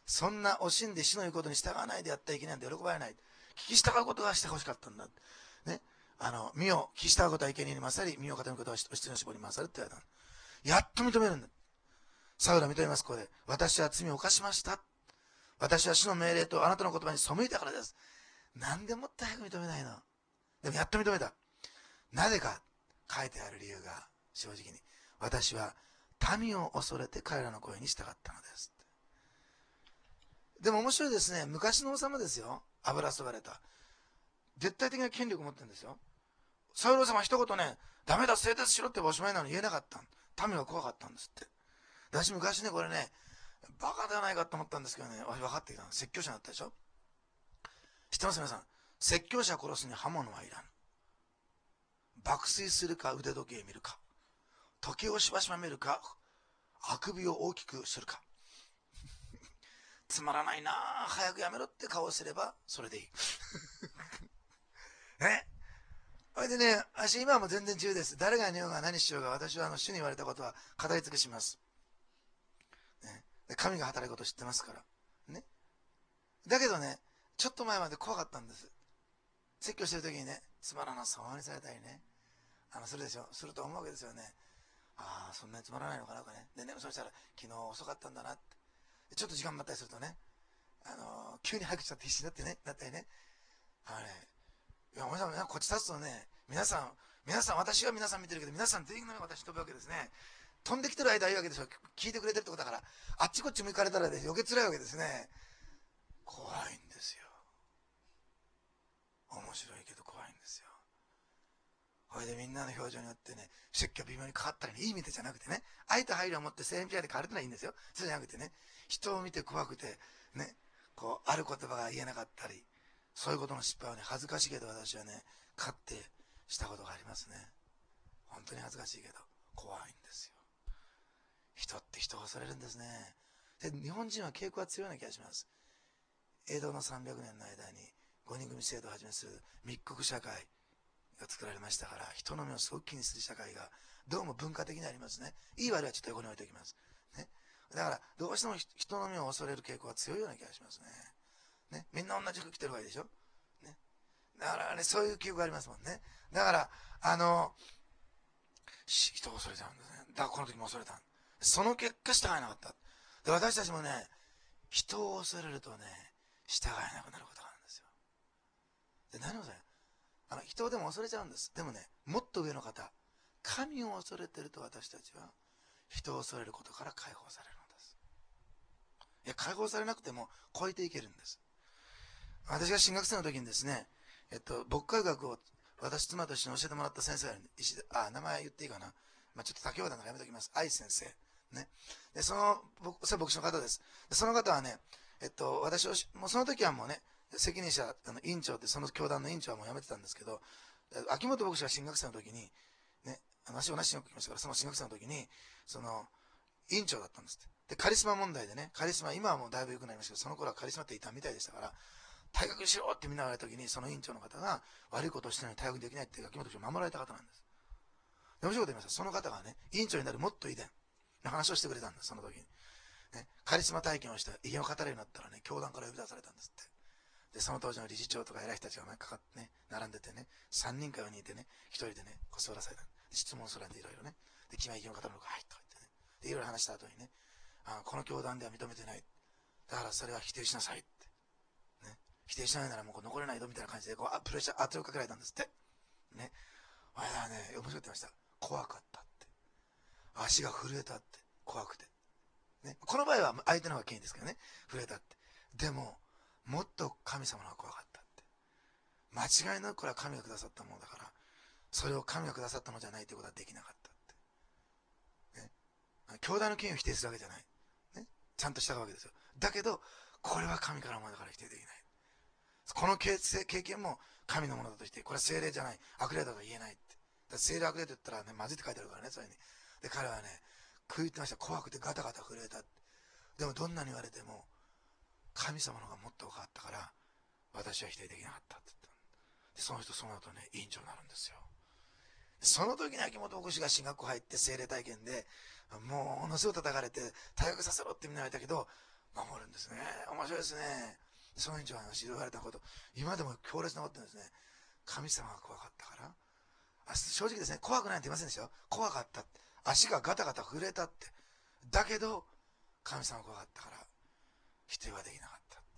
そんな惜しんで死の言うことに従わないでやったらいけないんで喜ばれない。聞き従うことがしてほしかったんだ。ね。あの、身を聞き従うことは生贄に勝り、身を固めることは羊の絞りに勝るって言われた。やっと認めるんだ。サウルは認めます、ここで。私は罪を犯しました。私は主の命令とあなたの言葉に背いたからです。なんでもっと早く認めないの。でもやっと認めた。なぜか書いてある理由が正直に。私は民を恐れて彼らの声に従ったのです。でも面白いですね。昔の王様ですよ。油注がれた。絶対的な権力を持ってるんですよ。サウル王様は一言ね、ダメだ、製鉄しろっておしまいなのに言えなかった。民が怖かったんですって。私昔ね、これね、バカではないかと思ったんですけどね、分かってきたの。説教者になったでしょ。知ってます皆さん。説教者殺すに刃物はいらぬ。爆睡するか腕時計見るか。時をしばしば見るか、あくびを大きくするか。つまらないなぁ、早くやめろって顔をすればそれでいい。ね。それでね、私今はもう全然自由です。誰が言おうが何しようが、私はあの主に言われたことは語り尽くします。ね、で神が働くことを知ってますから。ね。だけどね、ちょっと前まで怖かったんです。説教してる時にね、つまらなそうにされたりね、あのするでしょ。すると思うわけですよね。ああ、そんなにつまらないのかなとかね。でね、そしたら昨日遅かったんだなって。ちょっと時間待ったりするとね、あのー、急に早くしちゃって必死になってね、なったりね。あれ、いや、お前さん、こっち立つとね、皆さん、皆さん、私は皆さん見てるけど、皆さん全員のように私飛ぶわけですね。飛んできてる間はいいわけでしょ。聞いてくれてるってことだから、あっちこっち向かれたらね、余計辛いわけですね。怖いんですよ。面白いけど怖いんですよ。これでみんなの表情によってね、説教微妙に変わったりね、いい意味でじゃなくてね、愛と配慮を持ってセーンピアで変わるってのはいいんですよ。そうじゃなくてね、人を見て怖くて、ね、こう、ある言葉が言えなかったり、そういうことの失敗をね、恥ずかしいけど私はね、勝ってしたことがありますね。本当に恥ずかしいけど、怖いんですよ。人って人を恐れるんですね。で、日本人は傾向が強いような気がします。江戸のさんびゃくねんの間にごにん組制度をはじめする密告社会が作られましたから、人の目をすごく気にする社会がどうも文化的にありますね。いい悪いはちょっと横に置いておきます。ね。だからどうしても人の目を恐れる傾向が強いような気がしますね。ね。みんな同じ服着てるわけでしょ。ね。だからね、そういう記憶がありますもんね。だから、あの、人を恐れちゃうんですね。だからこの時も恐れた。その結果従えなかった。で、私たちもね、人を恐れるとね、従えなくなることがあるんですよ。で、何をそれあの、人でも恐れちゃうんです。でもね、もっと上の方、神を恐れてると私たちは、人を恐れることから解放されるのです。いや、解放されなくても超えていけるんです。私が進学生の時にですね、えっと、牧会学を私妻と一緒に教えてもらった先生が石で、あ、名前言っていいかな。まあ、ちょっと他教団からやめておきます。愛先生。ね。で、その、僕、それ牧師の方です。で、その方はね、えっと、私を、もうその時はもうね、責任者、あの委員長ってその教団の委員長はもう辞めてたんですけど、秋元牧師が進学生の時に、ね、私同じ進学来ましたから、その進学生の時に、その、委員長だったんですって。で、カリスマ問題でね、カリスマ、今はもうだいぶ良くなりましたけど、その頃はカリスマっていたみたいでしたから、退学しろってみんなが言われた時に、その委員長の方が悪いことをしてるのに退学できないって秋元牧師を守られた方なんです。で、面白いこと言いました。その方がね、委員長になるもっと以前の話をしてくれたんです、その時に。ね、カリスマ体験をした威厳を語るようになったらね、教団から呼び出されたんですって。で、その当時の理事長とか偉い人たちがかかってね、並んでてね、さんにんかよにんいてね、ひとりでね、こう座らされた。質問するんでいろいろね。で、君は威厳を語るのか、はい、とか言ってね。で、いろいろ話した後にね、あこの教団では認めてない。だからそれは否定しなさいって。ね。否定しないならもう残れないぞみたいな感じで、こう、あプレッシャー、圧力かけられたんですって。ね。あれだね、面白いって言ってました。怖かったって。足が震えたって。怖くて。ね。この場合は相手の方が権威ですけどね。震えたって。でも、もっと神様の方が怖かったって。間違いなくこれは神がくださったものだから、それを神がくださったのじゃないということはできなかったって。ね。兄弟の権威を否定するわけじゃない。ね。ちゃんとしたわけですよ。だけど、これは神からのものだから否定できない。この経験も神のものだとして、これは聖霊じゃない、悪霊だと言えないって。だ聖霊悪霊と言ったらね、まずいって書いてあるからね、それに。で、彼はね、食いってました。怖くてガタガタ震えたって。でもどんなに言われても、神様の方がもっと分かったから、私は否定できなかったって言った。で、その人その後ね、委員長になるんですよ。その時に秋元牧師が進学校入って精霊体験で、もうものすごい叩かれて、退学させろってみんな言われたけど、 守るんですね。面白いですね。その院長が言われたこと、今でも強烈なことですね。神様が怖かったから。あ、正直ですね、怖くないって言いませんでしたよ。怖かったって。足がガタガタ震えたって。だけど、神様が怖かったから、否定はできなかったって。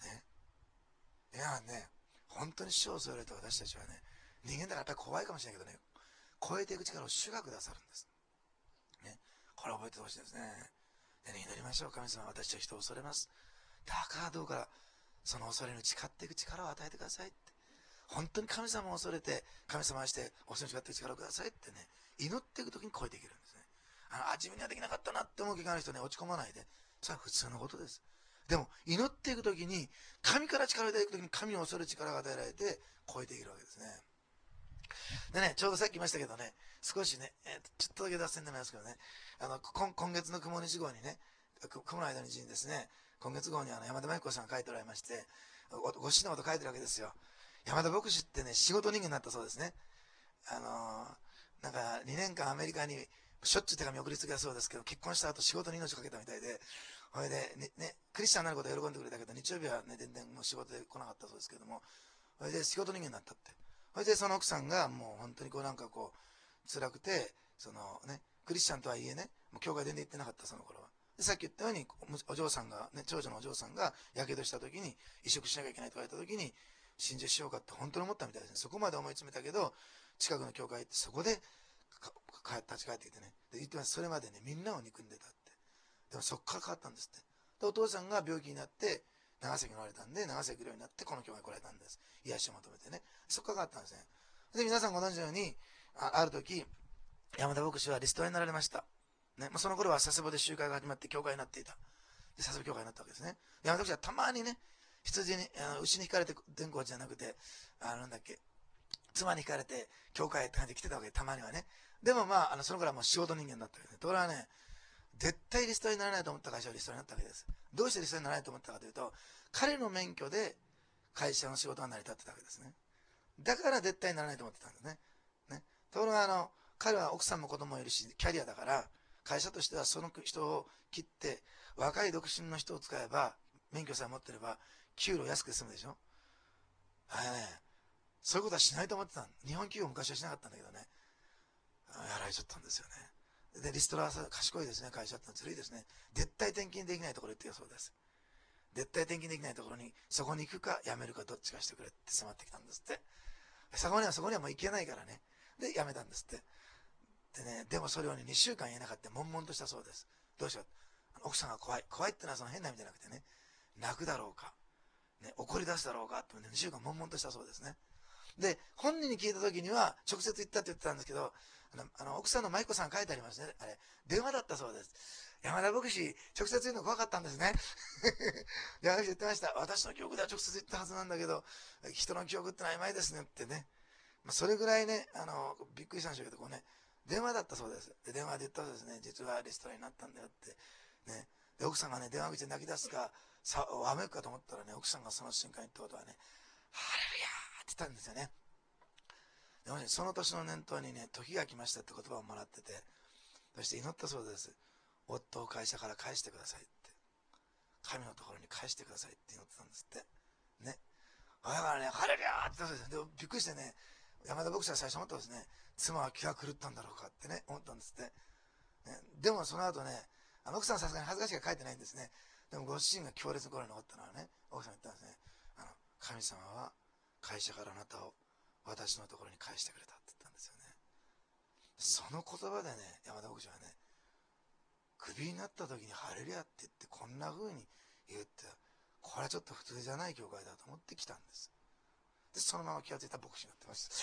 ね。いやね、本当に主を恐れると私たちはね、人間だからやっぱり怖いかもしれないけどね、超えていく力を主がくださるんです。ね。これ覚えてほしいですね。でね、祈りましょう。神様、私は人を恐れます。だからどうか、その恐れに誓っていく力を与えてくださいって。本当に神様を恐れて、神様を愛して、恐れに誓っていく力をくださいってね、祈っていくときに超えていけるんですね。あの、あ、自分にはできなかったなって思う気がある人ね、落ち込まないで。それは普通のことです。でも、祈っていくときに、神から力をいただくときに、神を恐れる力が与えられて、超えていけるわけですね。でね、ちょうどさっき言いましたけどね、少しね、えー、ちょっとだけ脱線になりますけどね、あの、今今月の雲日号にね、雲の間の字にですね、今月号にあの山田真彦さんが書いておられまして、ごご主人のこと書いてるわけですよ。山田牧師ってね、仕事人間になったそうですね。あのー、なんかにねんかんアメリカにしょっちゅう手紙送りつけたそうですけど、結婚した後仕事に命をかけたみたいで、ほいで、ね、ね、クリスチャンになることを喜んでくれたけど、日曜日はね、全然もう仕事で来なかったそうですけども、ほいで仕事人間になったって。ほいでその奥さんがもう本当にこうなんかこう、辛くて、そのね、クリスチャンとはいえね、もう教会全然行ってなかったその頃は。でさっき言ったように、お嬢さんが、ね、長女のお嬢さんがやけどした時に、移植しなきゃいけないと言われた時に、心中しようかって本当に思ったみたいですね。そこまで思い詰めたけど、近くの教会行ってそこで立ち返ってきてね。で言ってます。それまでね、みんなを憎んでたって。でもそこから変わったんですって。で、お父さんが病気になって、長崎におられたんで、長崎寮になってこの教会に来られたんです。癒しを求めてね。そこから変わったんですね。で、皆さんご存知のように、あある時、山田牧師はリストラになられました。ね、まあ、その頃は佐世保で集会が始まって教会になっていた。で、佐世保教会になったわけですね。山田牧師はたまにね、羊に、あの牛に引かれて天候じゃなくて、あの、なんだっけ、妻に引かれて教会って感じで来てたわけで、たまにはね。でもまあ、あのその頃はもう仕事人間だったわけですね。ところがね、絶対リストラにならないと思った会社はリストラになったわけです。どうしてリストラにならないと思ったかというと、彼の免許で会社の仕事が成り立ってたわけですね。だから絶対にならないと思ってたんですね。ね。ところがあの、彼は奥さんも子供もいるし、キャリアだから、会社としてはその人を切って、若い独身の人を使えば、免許さえ持ってれば、給料安く済むでしょ。あれね、そういうことはしないと思ってた。日本企業昔はしなかったんだけどね、やられちゃったんですよね。で、リストラは賢いですね、会社ってのはずるいですね。絶対転勤できないところ行ってよそうです。絶対転勤できないところに、そこに行くか辞めるかどっちかしてくれって迫ってきたんですって。そこにはそこにはもう行けないからね。で、辞めたんですって。でね、でもそれをね、にしゅうかん言えなかった悶々としたそうです。どうしよう。奥さんが怖い。怖いってのはその変な意味じゃなくてね、泣くだろうか、ね、怒り出すだろうかって、ね、にしゅうかん悶々としたそうですね。で、本人に聞いた時には、直接言ったって言ってたんですけど、あの、あの奥さんの舞子さん書いてありますね。あれ、電話だったそうです。山田牧師、直接言うの怖かったんですね。山田牧師言ってました。私の記憶では直接言ったはずなんだけど、人の記憶ってのは曖昧ですねってね。まあ、それぐらいね、あの、びっくりしたんでしょうけど、こうね、電話だったそうです。で、電話で言ったそうですね、実はリストラになったんだよって。ね。で、奥さんがね、電話口で泣き出すか、さ、わめくかと思ったらね、奥さんがその瞬間言ったことはね、ハレルヤーって言ったんですよね。でもね、その年の念頭にね、時が来ましたって言葉をもらってて、そして祈ったそうです。夫を会社から返してくださいって。神のところに返してくださいって祈ってたんですって。ね。だからね、ハレルヤーって言ったんですよ。で、びっくりしてね、山田牧師は最初思ったんですね。妻は気が狂ったんだろうかってね、思ったんですって。ね、でもその後ね、あの奥さんはさすがに恥ずかしいから書いてないんですね。でもご主人が強烈に心に残ったのはね、奥さん言ったんですね。あの、神様は会社からあなたを私のところに返してくれたって言ったんですよね。その言葉でね、山田牧師はね、クビになった時にハレルヤって言ってこんな風に言って、これはちょっと普通じゃない教会だと思ってきたんです。で、そのまま気がついた牧師になってました。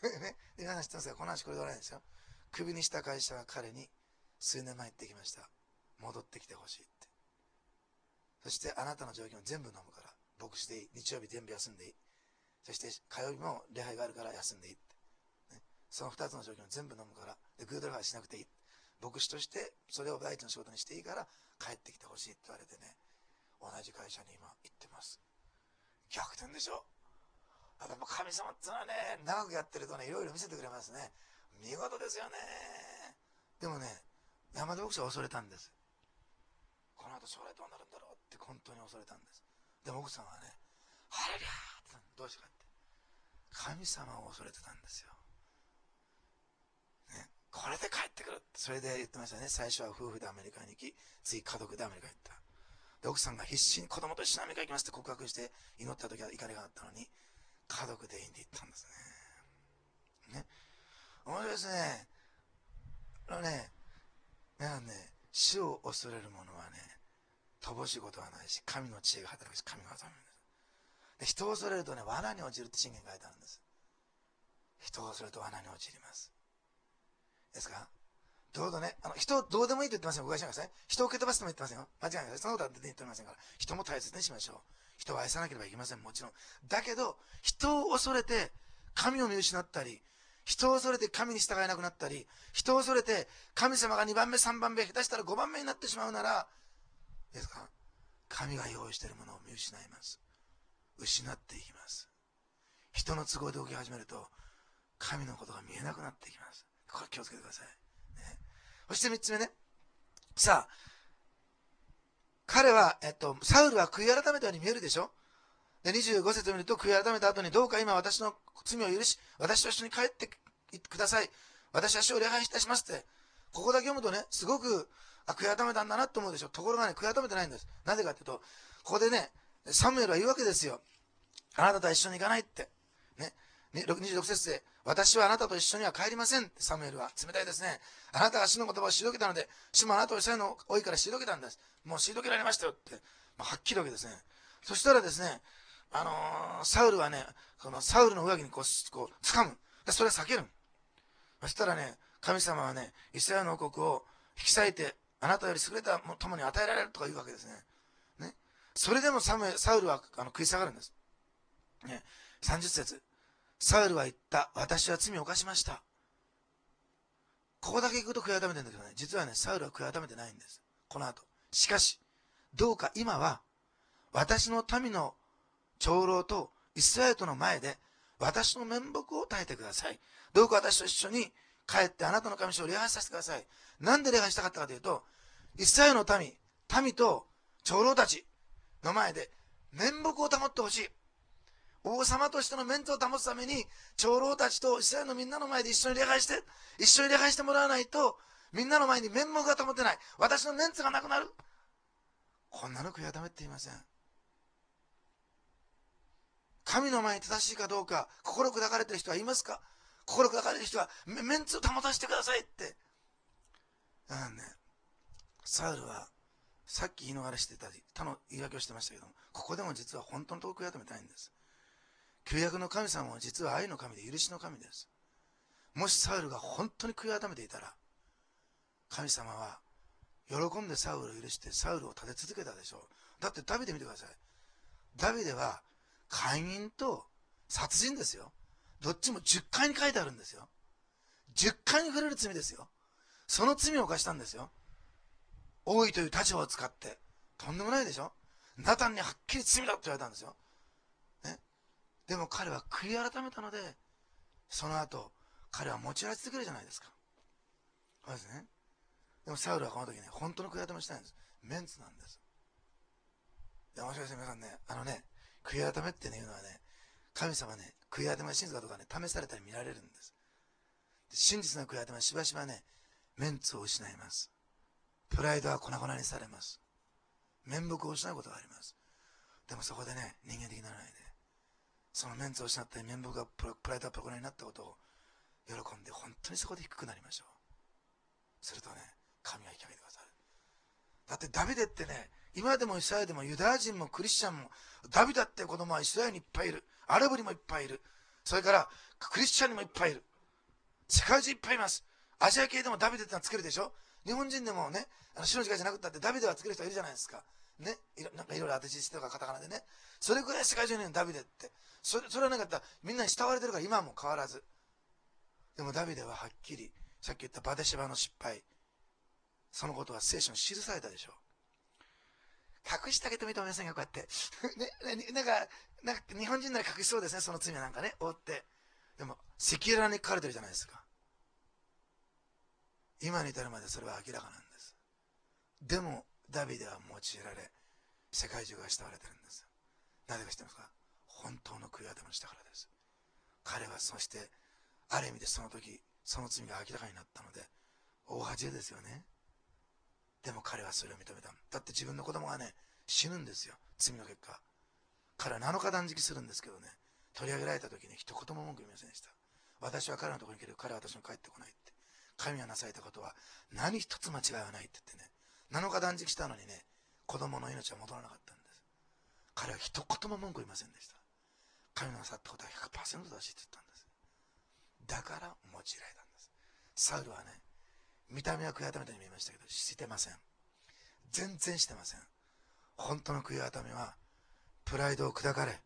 ね。で、皆さん知ってますか？この話これで終わらないんですよ。クビにした会社が彼に数年前言ってきました。戻ってきてほしいって。そしてあなたの状況全部飲むから、牧師でいい。日曜日全部休んでいい。そして火曜日も礼拝があるから休んでいいって。ね、その二つの状況全部飲むから、で、グードルファイしなくていい。牧師としてそれを第一の仕事にしていいから帰ってきてほしいって言われてね、同じ会社に今行ってます。逆転でしょ。やっぱ神様ってのはね、長くやってるとね、いろいろ見せてくれますね。見事ですよね。でもね、山田牧師は恐れたんです。この後将来どうなるんだろうって本当に恐れたんです。でも奥さんはね、ハレルヤーって、どうしてかって、神様を恐れてたんですよ。ね、これで帰ってくるって、それで言ってましたね。最初は夫婦でアメリカに行き、次家族でアメリカに行った。で、奥さんが必死に子供と一緒にアメリカ行きますって告白して祈った時は怒りがあったのに、家族でインディ行ったんですね。ね。面白いですね。あのね、皆さんね、死を恐れる者はね、乏しいことはないし、神の知恵が働くし、神が治めるんです。で、人を恐れるとね、罠に落ちるって信玄書いてあるんです。人を恐れると罠に落ちます。ですか？どうぞね、あの、人をどうでもいいと言ってませんよ。誤解しないでください。人を蹴飛ばすとも言ってませんよ。間違いないです。そのことは言っておりませんから。人も大切にしましょう。人を愛さなければいけません。もちろん。だけど、人を恐れて神を見失ったり、人を恐れて神に従えなくなったり、人を恐れて神様がにばんめ、さんばんめ、下手したらごばんめになってしまうなら、ですか？神が用意しているものを見失います。失っていきます。人の都合で動き始めると、神のことが見えなくなっていきます。これ気をつけてください。ね、そしてみっつめね。さあ、彼は、えっと、サウルは悔い改めたように見えるでしょ。で、にじゅうご節を見ると、悔い改めた後に、どうか今私の罪を許し、私と一緒に帰ってください。私は主を礼拝いたしますって。ここだけ読むとね、すごく、あ、悔い改めたんだなと思うでしょ。ところがね、悔い改めてないんです。なぜかというと、ここでね、サムエルは言うわけですよ。あなたとは一緒に行かないって。ね。にじゅうろく節で、私はあなたと一緒には帰りませんって。サムエルは冷たいですね。あなたが主の言葉を退けたので、主もあなたをイスラエルの多いから退けたんです。もう退けられましたよって、まあ、はっきりわけですね。そしたらですね、あのー、サウルはね、このサウルの上着にこう、こう掴む。それは避ける。そしたらね、神様はね、イスラエルの王国を引き裂いて、あなたより優れた友に与えられるとか言うわけですね。ね。それでもサムエサウルはあの食い下がるんです。ね。さんじゅう節。サウルは言った。私は罪を犯しました。ここだけ行くと悔い改めてるんだけどね、実はね、サウルは悔い改めてないんです。この後。しかし、どうか今は、私の民の長老とイスラエルとの前で、私の面目を耐えてください。どうか私と一緒に帰ってあなたの神主を礼拝させてください。なんで礼拝したかったかというと、イスラエルの民、民と長老たちの前で面目を保ってほしい。王様としてのメンツを保つために、長老たちとイスラエルのみんなの前で一緒に礼拝して、一緒に礼拝してもらわないと、みんなの前に面目が保てない。私のメンツがなくなる。こんなの悔い改めって言いません。神の前に正しいかどうか、心砕かれている人はいますか？心砕かれている人は、メンツを保たせてくださいって。なんね、サウルは、さっき言い逃れしてたり、他の言い訳をしてましたけども、ここでも実は本当のところ悔い改めたいんです。旧約の神様は実は愛の神で許しの神です。もしサウルが本当に悔い改めていたら、神様は喜んでサウルを許してサウルを立て続けたでしょう。だってダビデ見てください。ダビデは姦淫と殺人ですよ。どっちもじゅっかいに書いてあるんですよ。じゅっかいに触れる罪ですよ。その罪を犯したんですよ。王位という立場を使って。とんでもないでしょ。ナタンにはっきり罪だと言われたんですよ。ね。でも彼は悔い改めたので、その後、彼は持ち上げ続けるじゃないですか。そうですね。でもサウルはこの時ね、本当の悔い改めしたいんです。メンツなんです。いや、面白いですね、皆さんね。あのね、悔い改めっていうのはね、神様ね、悔い改めが真実かどうかね、試されたり見られるんです。で真実な悔い改めはしばしばね、メンツを失います。プライドは粉々にされます。面目を失うことがあります。でもそこでね、人間的にならないで、そのメンツを失ったり、面目がプライドが粉々になったことを喜んで、本当にそこで低くなりましょう。するとね、神は引き上げてくださる。だってダビデってね、今でもイスラエルでもユダヤ人もクリスチャンも、ダビデって子供はイスラエルにいっぱいいる。アラブにもいっぱいいる。それからクリスチャンにもいっぱいいる。世界中いっぱいいます。アジア系でもダビデってのはつけるでしょ。日本人でもね、あの白の時代じゃなくったってダビデはつける人いるじゃないですか。ね、いろなんかいろいろ当て字してとかカタカナでね。それぐらい世界中にいるダビデって。それそれはなかったらみんなに慕われてるから今も変わらず。でもダビデははっきり、さっき言ったバデシェバの失敗、そのことは聖書に記されたでしょう。隠してあげてもいいと思いませんが、こうやって。ね、ね、なんか、なんか日本人なら隠しそうですね、その罪はなんかね、覆って。でも、赤裸々に書かれてるじゃないですか。今に至るまでそれは明らかなんです。でも、 ダビデは用いられ、世界中が慕われてるんです。なぜか知ってますか？本当の悔い改めをしたからです。彼はそして、ある意味でその時、その罪が明らかになったので、大恥ですよね。でも彼はそれを認めた。だって自分の子供がね、死ぬんですよ、罪の結果。彼はなのか断食するんですけどね、取り上げられた時に一言も文句言いませんでした。私は彼のところに行ける、彼は私に帰ってこないって。神がなされたことは何一つ間違いはないって言ってね、なのか断食したのにね、子供の命は戻らなかったんです。彼は一言も文句言いませんでした。神のなさったことは ひゃくパーセント 正しいって言ったんです。だから用いられたんです。サウルはね、見た目は悔い改めたように見えましたけど、してません。全然してません。本当の悔い改めは、プライドを砕かれ、ね、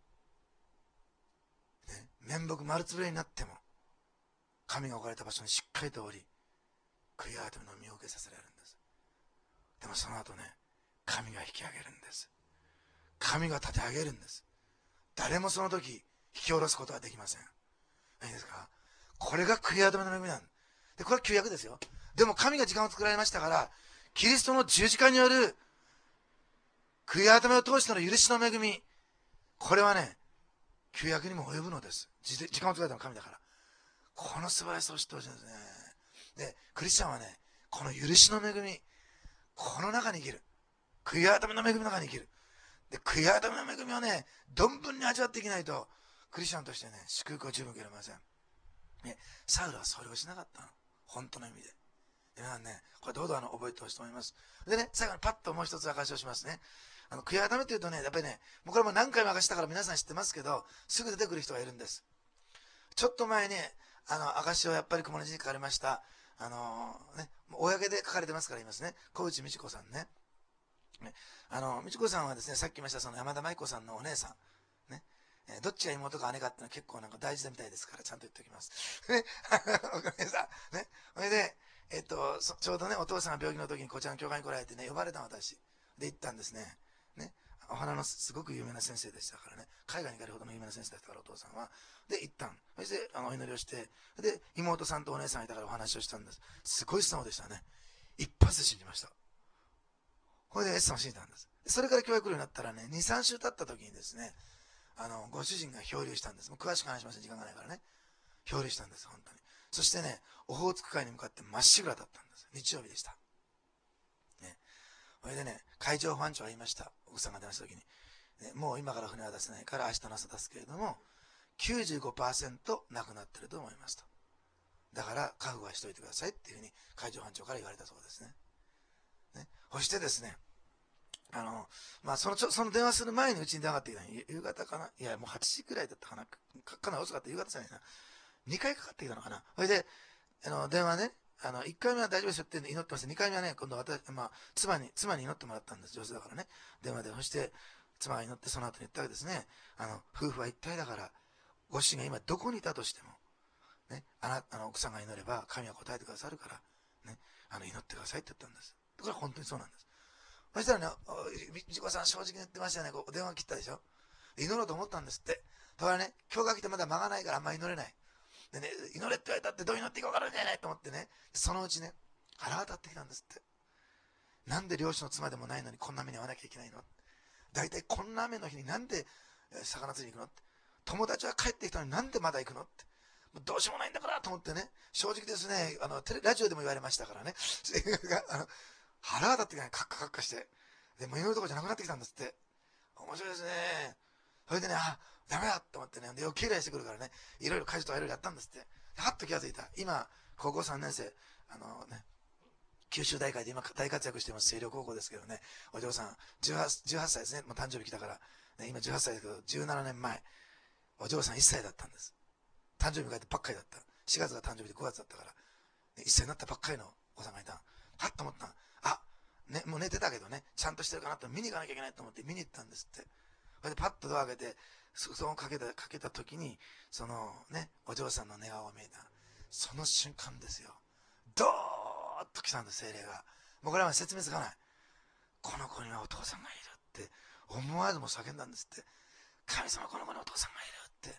面目丸つぶれになっても、神が置かれた場所にしっかりとおり、悔い改めの身を受けさせられるんです。でもその後ね、神が引き上げるんです。神が立て上げるんです。誰もその時、引き下ろすことはできません。いいですか？これが悔い改めの恵みなんで、これは旧約ですよ。でも神が時間を作られましたから、キリストの十字架による悔い改めを通しての許しの恵み、これはね、旧約にも及ぶのです。時間を作られたのは神だから。この素晴らしさを知ってほしいんですね。で、クリスチャンはね、この許しの恵み、この中に生きる。悔い改めの恵みの中に生きる。で、悔い改めの恵みをね、存分に味わっていけないと、クリスチャンとしてね、祝福を十分受けられません。ね、サウルはそれをしなかったの。本当の意味で。皆さんね、これどうぞあの覚えてほしいと思います。でね、最後にパッともう一つ証しをしますね。あの、悔い改めというとね、やっぱりね、もうこれも何回も証したから皆さん知ってますけど、すぐ出てくる人がいるんです。ちょっと前に、あの、証をやっぱり雲の字に書かれました、あのー、ね、公で書かれてますから言いますね。小内美智子さんね。ね、あの、美智子さんはですね、さっき言いましたその山田舞子さんのお姉さん。ね。えー、どっちが妹か姉かっていうのは結構なんか大事だみたいですから、ちゃんと言っておきます。ね。お姉さん。ね。それで、えっと、ちょうどね、お父さんが病気の時にこちらの教会に来られてね、呼ばれたの私。で、行ったんですね。ね。お花のすごく有名な先生でしたからね。海外に行かれるほどの有名な先生だったから、お父さんは。で、行ったん。そして、あの、お祈りをして、で、妹さんとお姉さんがいたからお話をしたんです。すごい素直でしたね。一発で信じました。これで S さんを信じたんです。それから教会来るようになったらね、に、さん週経った時にですね、あの、ご主人が漂流したんです。もう詳しく話しません。時間がないからね。漂流したんです、本当に。そしてね、オホーツク海に向かってまっしぐらだったんです。日曜日でした。ね。それでね、海上保安庁は言いました。奥さんが電話した時に。ね、もう今から船は出せないから明日の朝出すけれども、きゅうじゅうごパーセント なくなってると思いますと。だから覚悟はしといてくださいっていうふうに海上保安庁から言われたそうですね。ね。そしてですね、あの、まあ、そのちょ、その電話する前にうちに電話がかってきたの。夕方かないや、もうはちじくらいだったかな。か、かなり遅かった。夕方じゃないな。にかいかかってきたのかな。それで、あの、電話ね、あの、いっかいめは大丈夫ですよって祈ってました。にかいめはね、今度私、まあ、妻に、妻に祈ってもらったんです。女性だからね。電話で。そして、妻が祈ってその後に言ったわけですね。あの、夫婦は一体だから、ご主人が今どこにいたとしても、ね、あな、あの、奥さんが祈れば、神は答えてくださるから、ね、あの、祈ってくださいって言ったんです。これは本当にそうなんです。そしたらね、みちこさん正直に言ってましたよね。こう電話切ったでしょ。祈ろうと思ったんですって。だからね、今日が来てまだ間がないからあんまり祈れない。でね、祈れって言われたってどう祈っていいか分からんじゃないと思ってね、そのうちね、腹が立ってきたんですって。なんで漁師の妻でもないのにこんな目に遭わなきゃいけないの？だいたいこんな雨の日になんで魚釣りに行くのって。友達は帰ってきたのになんでまだ行くのって。どうしようもないんだからと思ってね、正直ですね、あのテレラジオでも言われましたからね、あの腹が立ってきたね、カッカカッカして。でも祈るとこじゃなくなってきたんですって。面白いですね。それでね、あ、ダメだと思ってね、で、余計イライしてくるからね、いろいろ家事とかいろいろやったんですって。はっと気がついた。今、高校さんねん生、あのね、九州大会で今大活躍してます、星稜高校ですけどね、お嬢さん、じゅうはち、じゅうはっさいですね、もう誕生日来たから、ね、今じゅうはっさいですけど、じゅうななねんまえ、お嬢さんいっさいだったんです。誕生日迎えてばっかりだった。しがつが誕生日でごがつだったから、ね、いっさいになったばっかりのお子さんがいた。はっと思った。あ、ね、もう寝てたけどね、ちゃんとしてるかなと見に行かなきゃいけないと思って見に行ったんですって。それでパッとドア開けて、布団をかけた、かけた時に、そのね、お嬢さんの寝顔を見えた。その瞬間ですよ。ドーッと来たんです、精霊が。もうこれは説明つかない。この子にはお父さんがいるって、思わずも叫んだんですって。神様、この子にお父さんがいるって。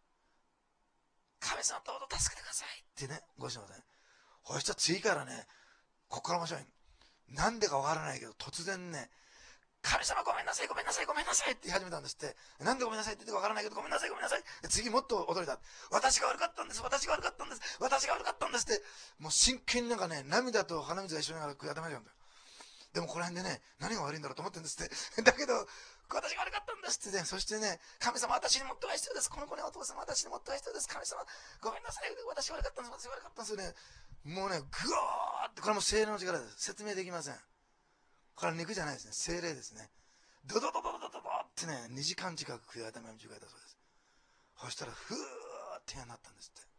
神様、どうぞ助けてくださいってね、ご主人で。そしたら次からね、ここから面白い。 なんでかわからないけど、突然ね、神様ごめんなさい、ごめんなさい、ごめんなさいって言い始めたんですって。なんでごめんなさいって言ってかわからないけど、ごめんなさい、ごめんなさい。次もっと驚いた。私が悪かったんです、私が悪かったんです、私が悪かったんですって、もう真剣になんかね、涙と鼻水が一緒にながら悔い改めちゃうんだよ。でもこの辺でね、何が悪いんだろうと思ってるんですって。だけど、私が悪かったんですってね、そしてね、神様私にもっと愛してるです。この子にお父様私にもっと愛してるです。神様、ごめんなさい、私が悪かったんです、私が悪かったんですよね。もうね、ぐわーって、これも精霊の力です。説明できません。これは肉じゃないですね。精霊ですね。ドドドドドドドドってね、にじかん近く悔い改めを迎えたそうです。そしたら、ふーってなったんですって。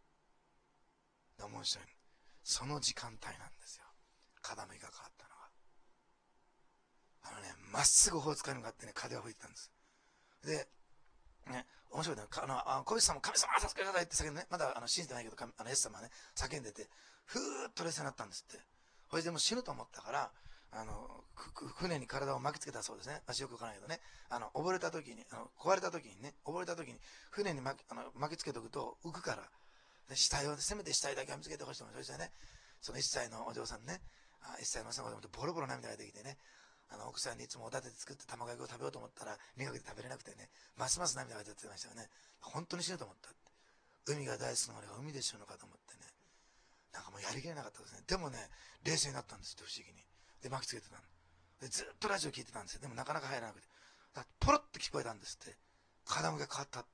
面白い。その時間帯なんですよ。傾きが変わったのが。あのね、まっすぐオホーツク海に向かってね、風が吹いてたんです。で、ね、面白いね。あの、あ小石さんも神様助けてくださいって叫んでね、まだあの信じてないけど、あのエス様はね、叫んでて、ふーっと冷静になったんですって。それでもう死ぬと思ったから、あの、船に体を巻きつけたそうですね。私よくわからないけどね。あの、溺れた時に、あの壊れた時にね、溺れた時に、船に巻きあの巻きつけておくと浮くから、で死体を、せめて死体だけは見つけてほしいと思いましたね。そのいっさいのお嬢さんね、あいっさいのお子さんがボロボロ涙が出てきてね、あの奥さんにいつもおだてて作って卵焼きを食べようと思ったら苦くて食べれなくてね、ますます涙が出てましたよね。本当に死ぬと思ったって。海が大好きな俺が海で死ぬのかと思ってね、なんかもうやりきれなかったですね。でもね、冷静になったんですって不思議に。で巻きつけてたので、ずっとラジオ聞いてたんですよ。でもなかなか入らなくて、だポロッと聞こえたんですって。傾きが変わったって。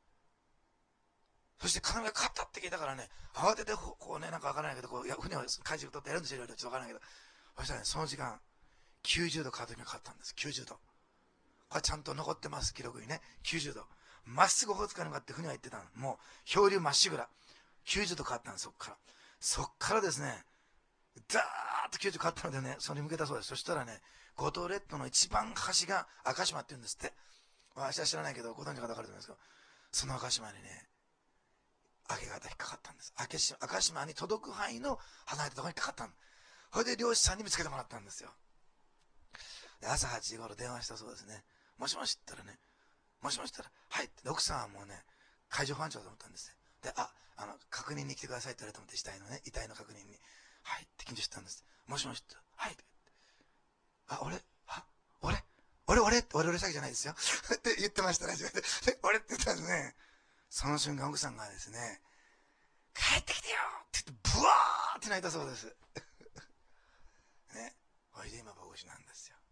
そして傾きが変わったって聞いたからね、慌ててこうね、なんかわからないけど、こういや船を海中取ってやるんですよ。いろいろちょっとわからないけど、そしたらね、その時間きゅうじゅうど傾きが変わったんです。きゅうじゅうど。これちゃんと残ってます、記録にね。きゅうじゅうど。まっすぐオホーツク海に向かって船が行ってたの。もう、漂流まっしぐら。きゅうじゅうど変わったんです、そっから。そっからですね、ダーッときゅうじゅうど変わったのでね、それに向けたそうです。そしたらね、五島列島の一番端が赤島って言うんですって。私は知らないけど、ご存知の方分かると思いますけど、その赤島にね、明け方引っかかったんです。赤島赤島に届く範囲の離れたところに引っかかったんです。それで漁師さんに見つけてもらったんですよ。で朝はちじ頃電話したそうですね。もしもしって言ったらね、もしもしって言ったら、はいって、奥さんはもうね、海上保安庁だと思ったんですね。で、あ、あの、確認に来てくださいって言われたと思って、死体のね、遺体の確認に。はいって緊張してたんです。もしもしって、はいって。あ、俺あ、俺俺俺って俺俺詐欺じゃないですよ。って言ってましたね。俺って言ったんですね。その瞬間奥さんがですね、帰ってきてよって言って、ブワーって泣いたそうです。ね。おいで今牧師なんですよ。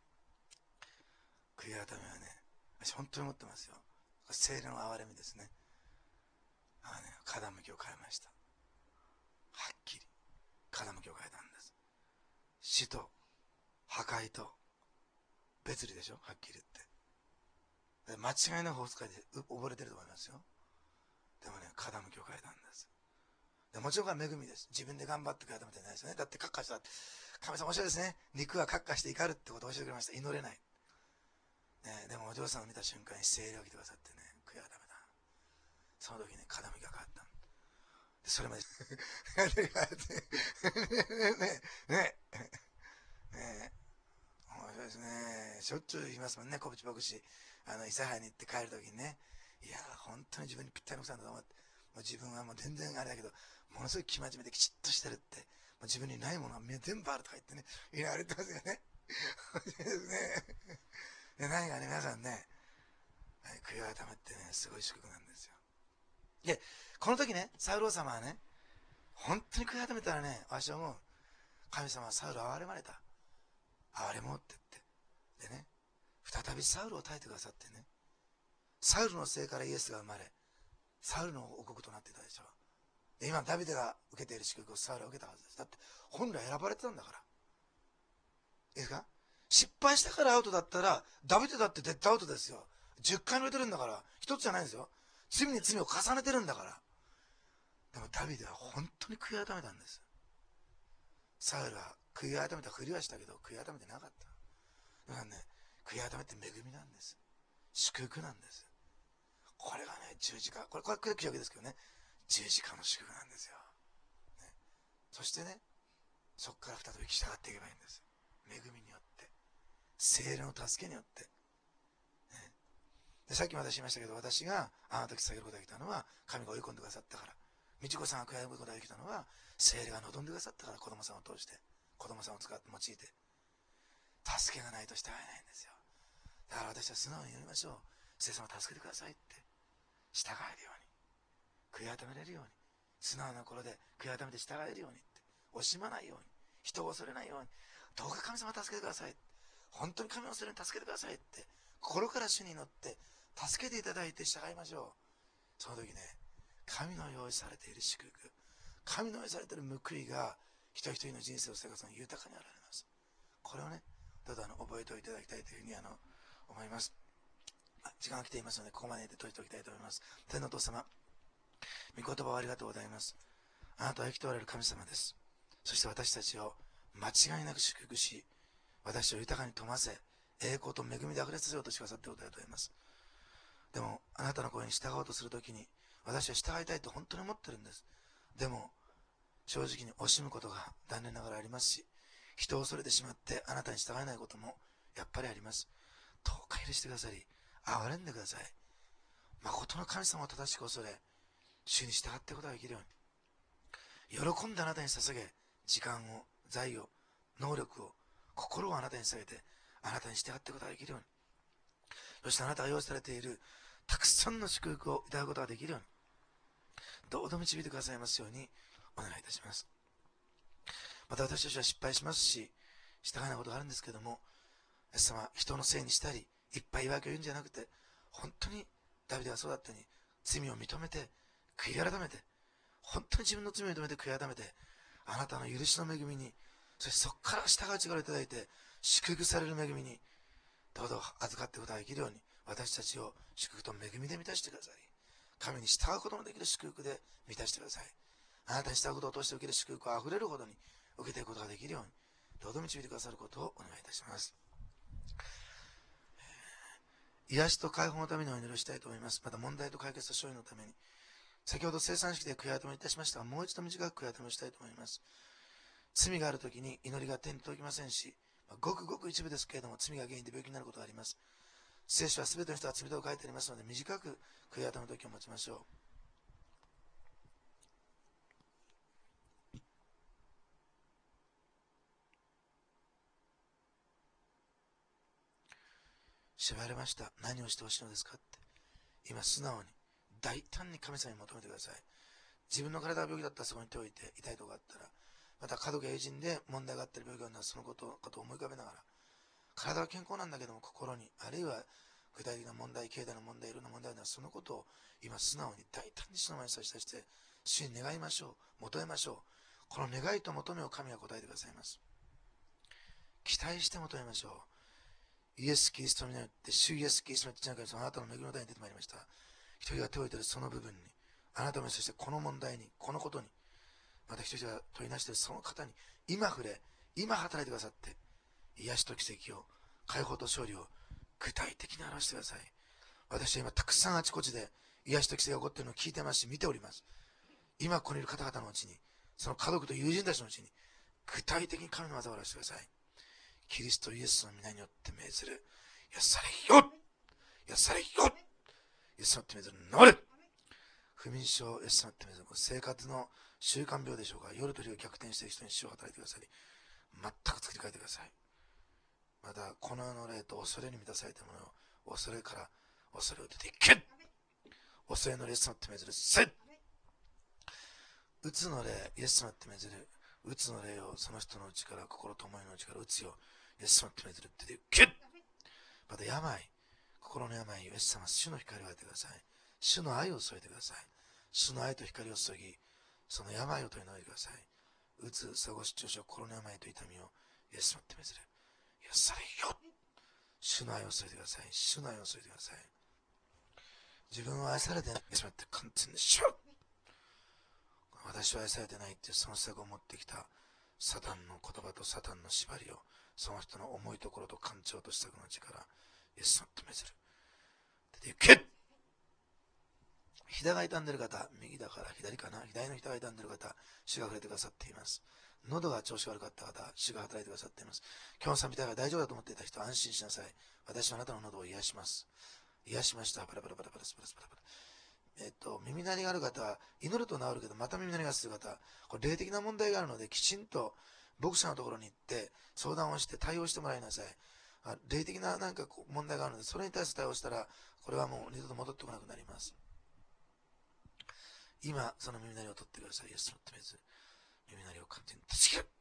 悔い改めはね、私本当に思ってますよ。聖霊の憐れみですね。あのね、傾きを変えました。はっきり傾きを変えたんです。死と破壊と別離でしょ、はっきり言って。で間違いなく大塚で溺れてると思いますよ。でもね、傾きを変えたんです。でもちろんこれは恵みです。自分で頑張って悔い改めてないですよね。だってカッカしたって、神様面白いですね。肉はカッカして怒るってことを教えてくれました。祈れない。ね、でもお嬢さんを見た瞬間に聖霊を来てくださってね、悔い改めた。その時ね、傾きが変わった。でそれまでねねねね面白いですね。しょっちゅう言いますもんね、小渕牧師。あの、諫早に行って帰る時にね、いやー、本当に自分にぴったりの奥さんだと思って、もう自分はもう全然あれだけど、ものすごい生真面目できちっとしてるって、もう自分にないものは全部あるとか言ってね、言われてますよね。ですね。で、何がね、皆さんね、悔い改めってね、すごい祝福なんですよ。で、この時ね、サウル王様はね、本当に悔い改めたらね、わしはもう、神様はサウルを憐れまれた。憐れもうって言って。でね、再びサウルを耐えてくださってね、サウルの生からイエスが生まれ、サウルの王国となっていたでしょう。で今、ダビデが受けている祝福をサウルは受けたはずです。だって、本来選ばれてたんだから。いいですか？失敗したからアウトだったら、ダビデだって絶対アウトですよ。じゅっかい抜いてるんだから、一つじゃないんですよ。罪に罪を重ねてるんだから。でもダビデは本当に悔い改めたんです。サウルは悔い改めたふりはしたけど、悔い改めてなかった。だからね、悔い改めって恵みなんです。祝福なんです。これがね、十字架。これ、これ、これ、記憶ですけどね。十字架の祝福なんですよ。ね、そしてね、そこから再び従っていけばいいんです。恵みによって。聖霊の助けによって。ね、でさっきも私言いましたけど、私があの時下げることができたのは、神が追い込んでくださったから。美智子さんが悔い改めることができたのは、聖霊が望んでくださったから、子供さんを通して。 子供さんを使って用いて、助けがないと従えないんですよ。だから私は素直に祈りましょう。聖様助けてくださいって、従えるように、悔い改めれるように、素直な心で悔い改めて従えるようにって、惜しまないように、人を恐れないように、どうか神様助けてください、本当に神を恐れに助けてくださいって心から主に祈って助けていただいて従いましょう。その時ね、神の用意されている祝福、神の用意されている報いが一人一人の人生の生活に豊かに現れます。これをね、どうぞあの覚えておいていただきたいというふうにあの思います。あ、時間が来ていますので、ここまでで閉じておきたいと思います。天のお父様、御言葉をありがとうございます。あなたは生きておられる神様です。そして私たちを間違いなく祝福し、私を豊かに富ませ、栄光と恵みで溢れさせようとしてくださっていることだと思います。でも、あなたの声に従おうとするときに、私は従いたいと本当に思ってるんです。でも、正直に惜しむことが残念ながらありますし、人を恐れてしまってあなたに従えないこともやっぱりあります。どうか許してくださり、憐れんでください。誠の神様を正しく恐れ、主に従っていくことができるように、喜んであなたに捧げ、時間を、財を、能力を、心をあなたに捧げて、あなたに従っていくことができるように、そしてあなたが用意されているたくさんの祝福をいただくことができるように、どうぞ導いてくださいますようにお願いいたします。また私たちは失敗しますし、従えないことがあるんですけども、イエス様、人のせいにしたり、いっぱい言い訳を言うんじゃなくて、本当にダビデがそうだったように、罪を認めて、悔い改めて、本当に自分の罪を認めて悔い改めて、あなたの許しの恵みに、そしてそこから従う力をいただいて、祝福される恵みに、どうぞ預かっていくことができるように、私たちを祝福と恵みで満たしてください。神に従うことのできる祝福で満たしてください。あなたに従うことを通して受ける祝福をあふれるほどに受けていくことができるように、どうぞ導いてくださることをお願いいたします。癒しと解放のためにお祈りをしたいと思います。また問題と解決と勝利のために、先ほど生産式で悔い改めいたしましたが、もう一度短く悔い改めをしたいと思います。罪があるときに祈りが天に届きませんし、ごくごく一部ですけれども、罪が原因で病気になることがあります。聖書はすべての人が罪と書いてありますので、短く悔い改めの時を持ちましょう。縛られました。何をしてほしいのですかって。今素直に、大胆に神様に求めてください。自分の体が病気だったらそこに手を置いて、痛いところがあったら、また家族や友人で問題があっている病気があるのはそのことことを思い浮かべながら、体は健康なんだけども心に、あるいは具体的な問題、経済の問題、いろんな問題ならそのことを今素直に大胆に主の前に差し出して、主に願いましょう。求めましょう。この願いと求めを神は答えてくださいます。期待して求めましょう。イエス・キリストの皆によって、主イエス・キリストの父なる神様、あなたの恵みの台に出てまいりました。一人が手を置いているその部分に、あなたもそしてこの問題に、このことに、また一人が問いなしているその方に、今触れ、今働いてくださって、癒しと奇跡を、解放と勝利を具体的に表してください。私は今たくさんあちこちで癒しと奇跡が起こっているのを聞いてますし、見ております。今ここにいる方々のうちに、その家族と友人たちのうちに、具体的に神の技を表してください。キリストイエスの皆によって命ずる。癒されよ癒されよイエスのって命ずる。治れ不眠症、イエスのって命ずる。生活の習慣病でしょうか。夜と昼が逆転している人に主を働いてくださり、全く作り変えてください。また、この世の霊と恐れに満たされたものを、恐れから恐れを出ていけ恐れの霊、イエスのって命ずる。せうつの霊、イエスのって命ずる。うつの霊をその人の内から、心と思いの内からうつよ。イエスのって命ずる。出ていけまた、病、心の病をイエス様、主の光を与えてください。主の愛を添えてください。主の愛と光を注ぎ、その病を取り除いてください。うつ、佐護失調症、心の病と痛みをイエスのって命ずる。癒されよ主の愛を添えてください。主の愛を添えてください。自分は愛されてないしまって完全にしょ私は愛されてないっていうその策を持ってきたサタンの言葉とサタンの縛りをその人の重いところと感情としたくの力イエスのって命ずる。出て行け膝が痛んでる方、右だから左かな左の膝が痛んでる方、主が触れてくださっています。喉が調子悪かった方、主が働いてくださっています。今日の賛美大会大丈夫だと思っていた人、安心しなさい。私はあなたの喉を癒します。癒しました。パラパラパラパラパラパラパラ。えっと、耳鳴りがある方、祈ると治るけど、また耳鳴りがする方、これ霊的な問題があるので、きちんと牧者のところに行って相談をして対応してもらいなさい。あ霊的ななんかこう問題があるので、それに対して対応したら、これはもう二度と戻ってこなくなります。今、その耳鳴りを取ってください。イエスの止めず、耳鳴りを完全に断ち切る。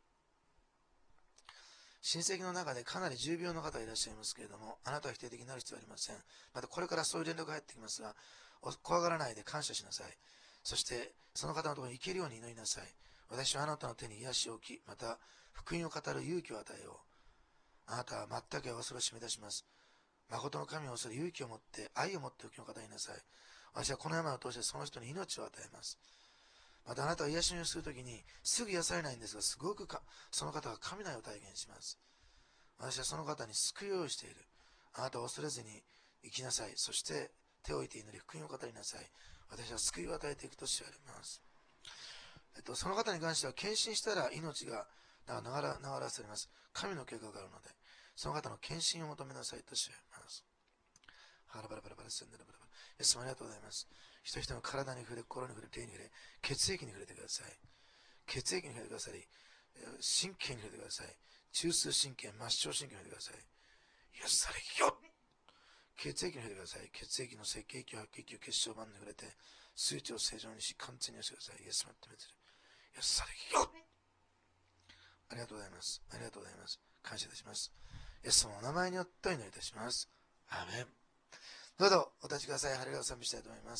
親戚の中でかなり重病の方がいらっしゃいますけれども、あなたは否定的になる必要はありません。またこれからそういう連絡が入ってきますが、怖がらないで感謝しなさい。そして、その方のところに行けるように祈りなさい。私はあなたの手に癒しを置き、また福音を語る勇気を与えよう。あなたは全く恐れを締め出します。誠の神を恐れ勇気を持って、愛を持って福音を語りなさい。私はこの病を通してその人に命を与えます。またあなたは癒しをするときにすぐ癒されないんですが、すごくかその方が神の愛を体現します。私はその方に救いを用意している。あなたは恐れずに生きなさい。そして手を置いて祈り福音を語りなさい。私は救いを与えていくと知られます。えっと、その方に関しては献身したら命が流ら流らされます。神の計画があるので、その方の献身を求めなさいと知られます。ハラバラバラバラセンデラバラバラ。イエス様ありがとうございます。人々の体に触れ、心に触れ、霊に触れ、血液に触れてください。血液に触れてください。神経に触れてください。中枢神経、末梢神経に触れてください。癒されよ。血液に触れてください。血液の赤血球、白血球、血小板に触れて、数値を正常にし、完全に寄せてください。イエス様ってめずる。癒されよ。ありがとうございます。ありがとうございます。感謝いたします。イエス様のお名前によってお祈りいたします。アーメン。どうぞお立ちください。ハレルヤを賛美したいと思います。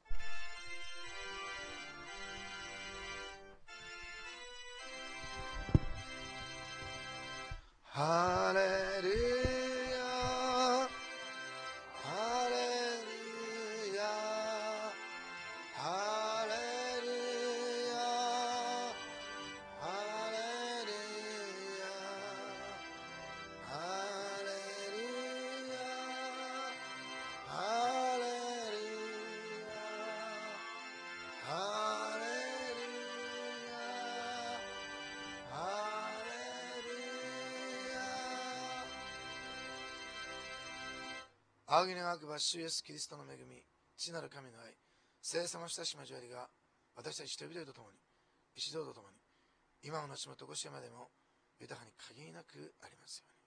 ハレルヤ、ハレルヤ、ハレルヤ、ハレルヤ、ハレルヤ、ハレルヤ、ハレルヤ、ハレルヤ。仰ぎ願くば主イエスキリストの恵み、父なる神の愛、聖霊様親しき交わりが私たち人々と共に、一同と共に、今も後もとこしえまでも豊かに限りなくありますように。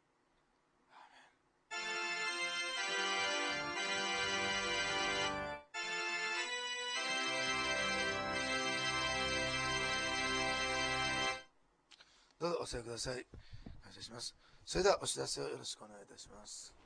どうぞお座りください。感謝します。それではお知らせをよろしくお願いいたします。